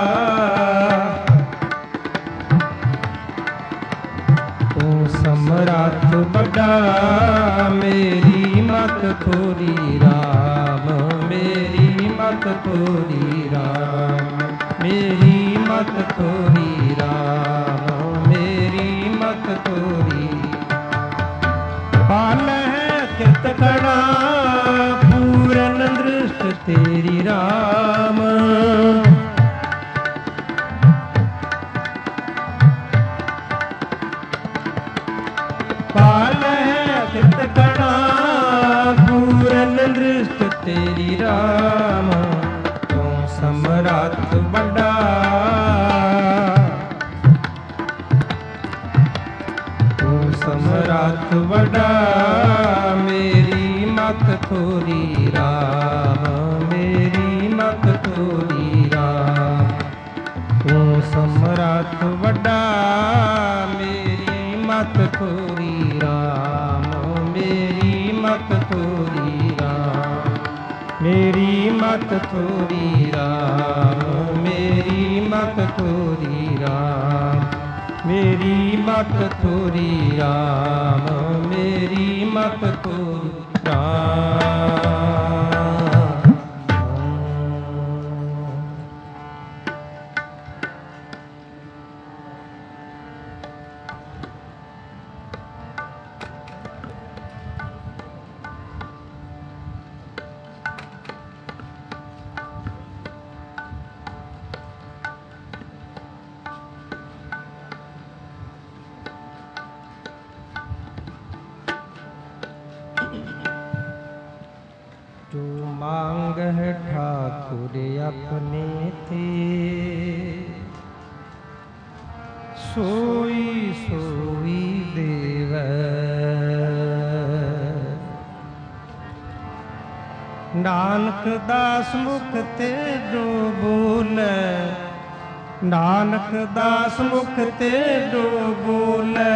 ਤੂੰ ਸਮਰੱਥ ਵੱਡਾ ਮੇਰੀ ਮਤ ਤੋਰੀ ਰਾਮ ਮੇਰੀ ਮਤ ਤੋਰੀ ਰਾਮ ਮੇਰੀ ਮਤ ਤੋਰੀ ਰਾਮ ਮੇਰੀ ਮਤ ਤੋਰੀ ਪਾਲੈ ਕਿਰਤ ਕਣਾ ਪੂਰਨ ਦ੍ਰਿਸ਼ਟ ਤੇਰੀ ਰਾਮ ਪਾਲੈ ਕਿਰਤ ਕਣਾ ਪੂਰਨ ਦ੍ਰਿਸ਼ਟ ਤੇਰੀ ਰਾਮ ਤੂੰ ਸਮਰੱਥ ਵੱਡਾ ਤੂੰ ਸਮਰੱਥ ਵੱਡਾ ਮੇਰੀ ਮਤ ਤੋਰੀ ਰਾਮ ਮੇਰੀ ਮਤ ਤੋਰੀ ਰਾਮ ਤੂੰ ਸਮਰੱਥ ਵੱਡਾ ਮੇਰੀ ਮਤ ਤੋਰੀ ਰਾਮ ਮੇਰੀ ਮਤ ਤੋਰੀ ਰਾਮ ਮੇਰੀ ਮਤ ਤੋਰੀ ਰਾਮ ਮੇਰੀ ਮਤ ਤੋਰੀ ਰਾਮ ਮੇਰੀ ਮਤ ਤੋਰੀ ਰਾਮ ਮੇਰੀ ਮਤ ਤੋਰੀ ਰਾਮ अपने थे। सोई सोई देवै नानक दास मुख ते जो बोले, नानक दास मुख ते जो बोले।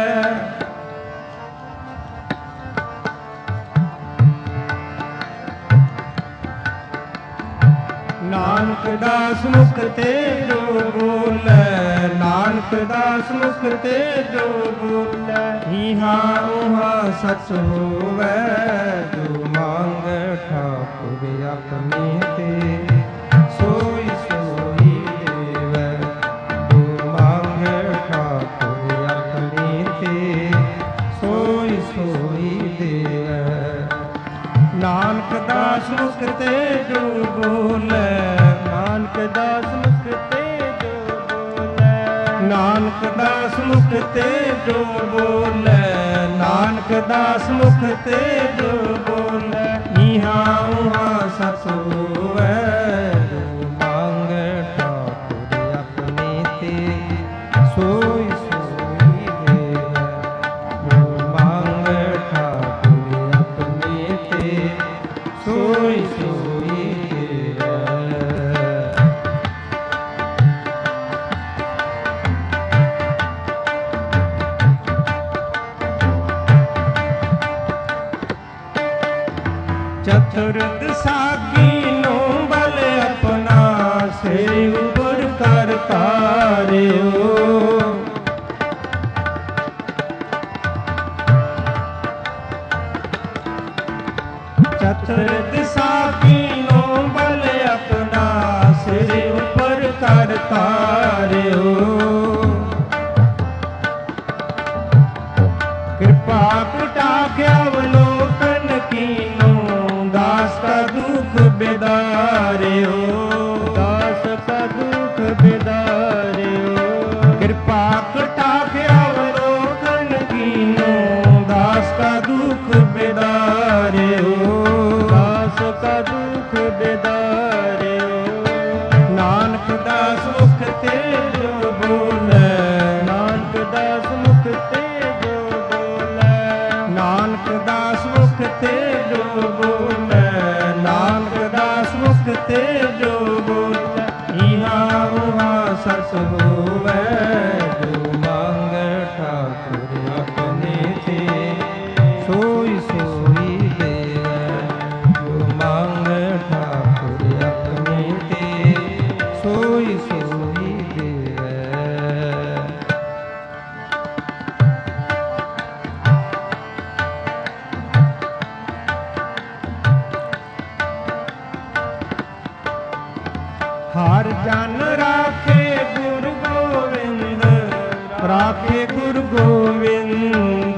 नानक दास मुख ते जो बोले, नानक दास मुख ते जो बोले। इहा उहा सच होवे जो मांग ठाकुर अपने ते। सोई सोई देवै जो मांग ठाकुर अपने ते। सोई सोई देवै नानक दास मुख ते जो बोले, नानक दास मुख ते जो बोले। नानक दास मुख ते जो बोले, नानक दास मुख ते जो बोले। इहा उहा सच होवे जो मांग ठाकुर अपने ते। सोई सोई देवै जो मांग ठाकुर अपने ते। सोई सोई देवै। चतुर्थ साकीनो बल अपना सिर उपर कर तारियो। चतुर्थ साकीनो बल अपना सिर उपर कर तारियो। कृपा कुटाख अवलोकन कीनो दास का दुख बेदारियो। दास का दुख बेदारियो। कृपा कटाख अवलोकन कीनो दास का दुख बेदारियो। दास का दुख बेदारियो। नानक दास मुख ते जो बोले, नानक दास मुख ते जो बोले। नानक दास मुख ते जो बोले, नानक दास मुख ते जो बोले। इहा उहा सच होवे जो मांग ठाकुर अपने ते। सोई सोई देवै जो मांग ठाकुर अपने ते। सोई सोई देवै। हर जन राखे गुरु गोविंद, राखे गुरु गोविंद।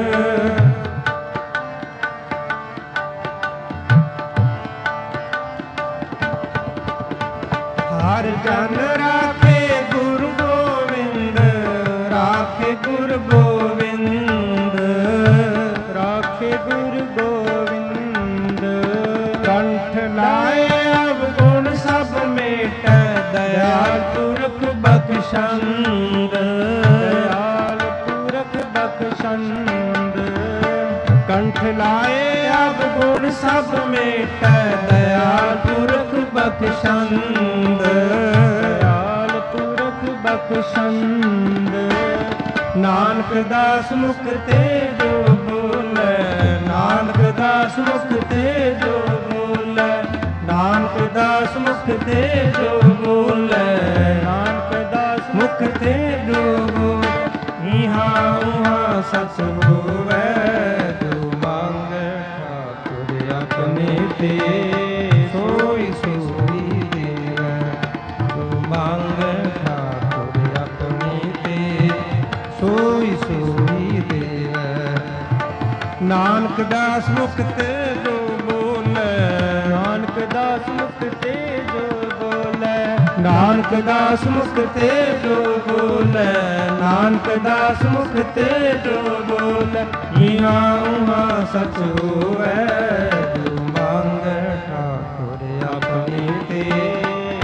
हर जन राखे गुरु गोविंद, राखे गुरु गोविंद। राखे गुरु गोविंद। कंठ लाए अवगुण सब मेटै, दयाल पुरख बख्शंद। दयाल पुरख बख्शंद। कंठ लाए अवगुण सब मेटै, दयाल पुरख बख्शंद। दयाल पुरख बख्शंद। नानक दास मुख ते जो बोले, नानक दास मुख ते जो बोले। नानक दास मुख ते जो बोले, नानक दास मुख ते जो बोले। इहा उहा सच होवे जो मांग ठाकुर अपने ते। सोई सोई देवै जो मांग ठाकुर अपने ते। सोई सोई देवै। नानक दास मुख ते जो बोले, नानक दास मुख ते जो बोले। नानक दास मुख ते जो बोले, नानक दास मुख ते जो बोले। इहा उहा सच होवे जो मांग ठाकुर अपने ते।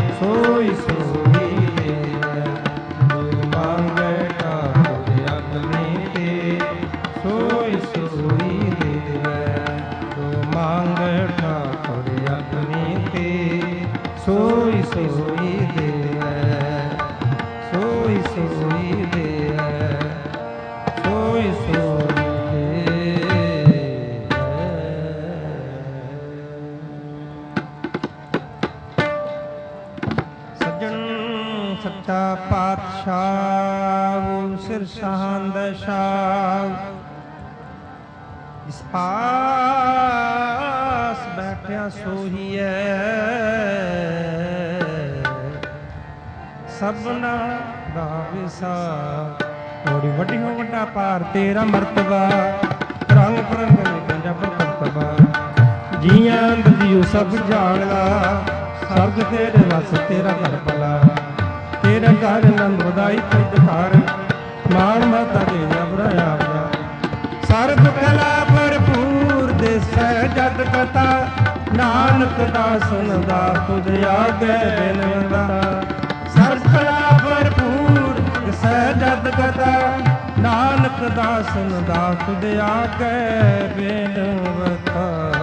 ਸੋਈ ਸੋਈ ਦੇਵੈ। ਜੋ ਮੰਗੈ ठाकुर अपने ते, सोई सोई देवै। जो मंगै ठाकुर अपने ते, सोई सोई देवै। सोई सोई देवै, सोई सोई देवै। सज्जन सच्चा पातशाह सिर शांद शाह, इस पास बैठिया सोहीए सबना दा विसा। थोड़ी वड्डी हो वड्डा पार तेरा मरतबा, रंग परंग गंजा पर करतबा। जियां दियो सब जागला, सब तेरे वस तेरा घर भला। तेरा घर नंद वदाई खुद घर, मान माता दे अबरा आपदा। सर्ब कला भरपूर दिसै जद कथा, नानक दासन दा तुझ आगे बिनवता। सर्ब कला भरपूर दिसै जद कथा, नानक दासन दा तुझ आगे बिनवता।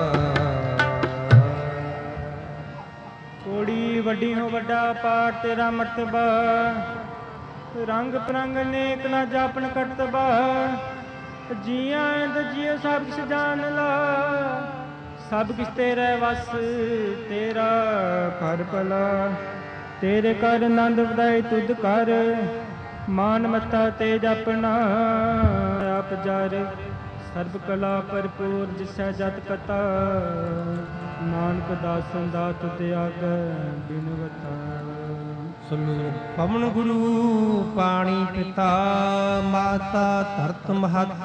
कोड़ी वड्डी हो वड्डा पार तेरा मर्तबा, रंग परंग नेक ना जापन करतबा। जिया जियो सब किस जान ला, सब किस तेरे वस तेरा कर भला। तेरे कर नंद वदाई तुद कर, मान मता तेज अपना आप जार। सर्ब कला भरपूर जिसै जत कथा, नानक दासन दा तुद आगे बिनवता। ਸਲੋਕ ਪਵਨ ਗੁਰੂ ਪਾਣੀ ਪਿਤਾ, ਮਾਤਾ ਧਰਤ ਮਹਤ।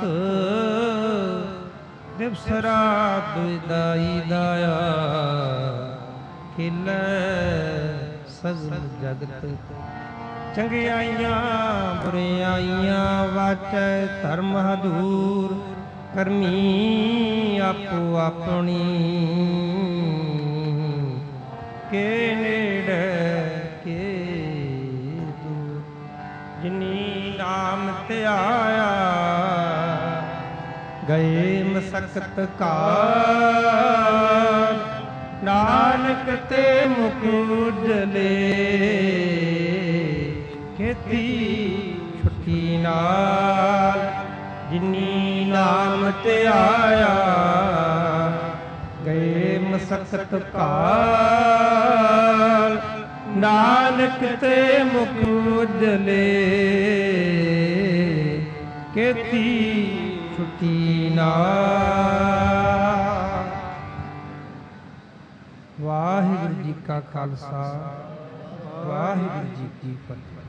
ਦਿਵਸ ਰਾਤ ਦੁਇਦਾਈ ਦਾਇਆ, ਖਿਲੈ ਸਗਲ ਜਗਤ। ਚੰਗਿਆਈਆਂ ਬੁਰਿਆਈਆਂ ਵਾਚੈ ਧਰਮ ਹਦੂਰ, ਕਰਮੀ ਆਪੋ ਆਪਣੀ ਕੇ ਨੇੜੇ ਕੇ ਦੂਰ। ਜਿਨੀ ਨਾਮ ਧਿਆਇਆ ਗਏ ਮਸਕਤ ਕਾਲ, ਨਾਨਕ ਤੇ ਮੁਖ ਉਜਲੇ ਖੇਤੀ ਛੁੱਟੀ ਨਾਲ। ਜਿਨੀ ਨਾਮ ਧਿਆਇਆ ਗਏ ਮਸਕਤ ਕਾਲ, ਨਾਨਕ ਤੇ ਮੁਖ ਉਜਲੇ ਖੇਤੀ ਛੁੱਟੀ ਨਾਲ। ਵਾਹਿਗੁਰੂ ਜੀ ਕਾ ਖਾਲਸਾ, ਵਾਹਿਗੁਰੂ ਜੀ ਕੀ ਫਤਿਹ।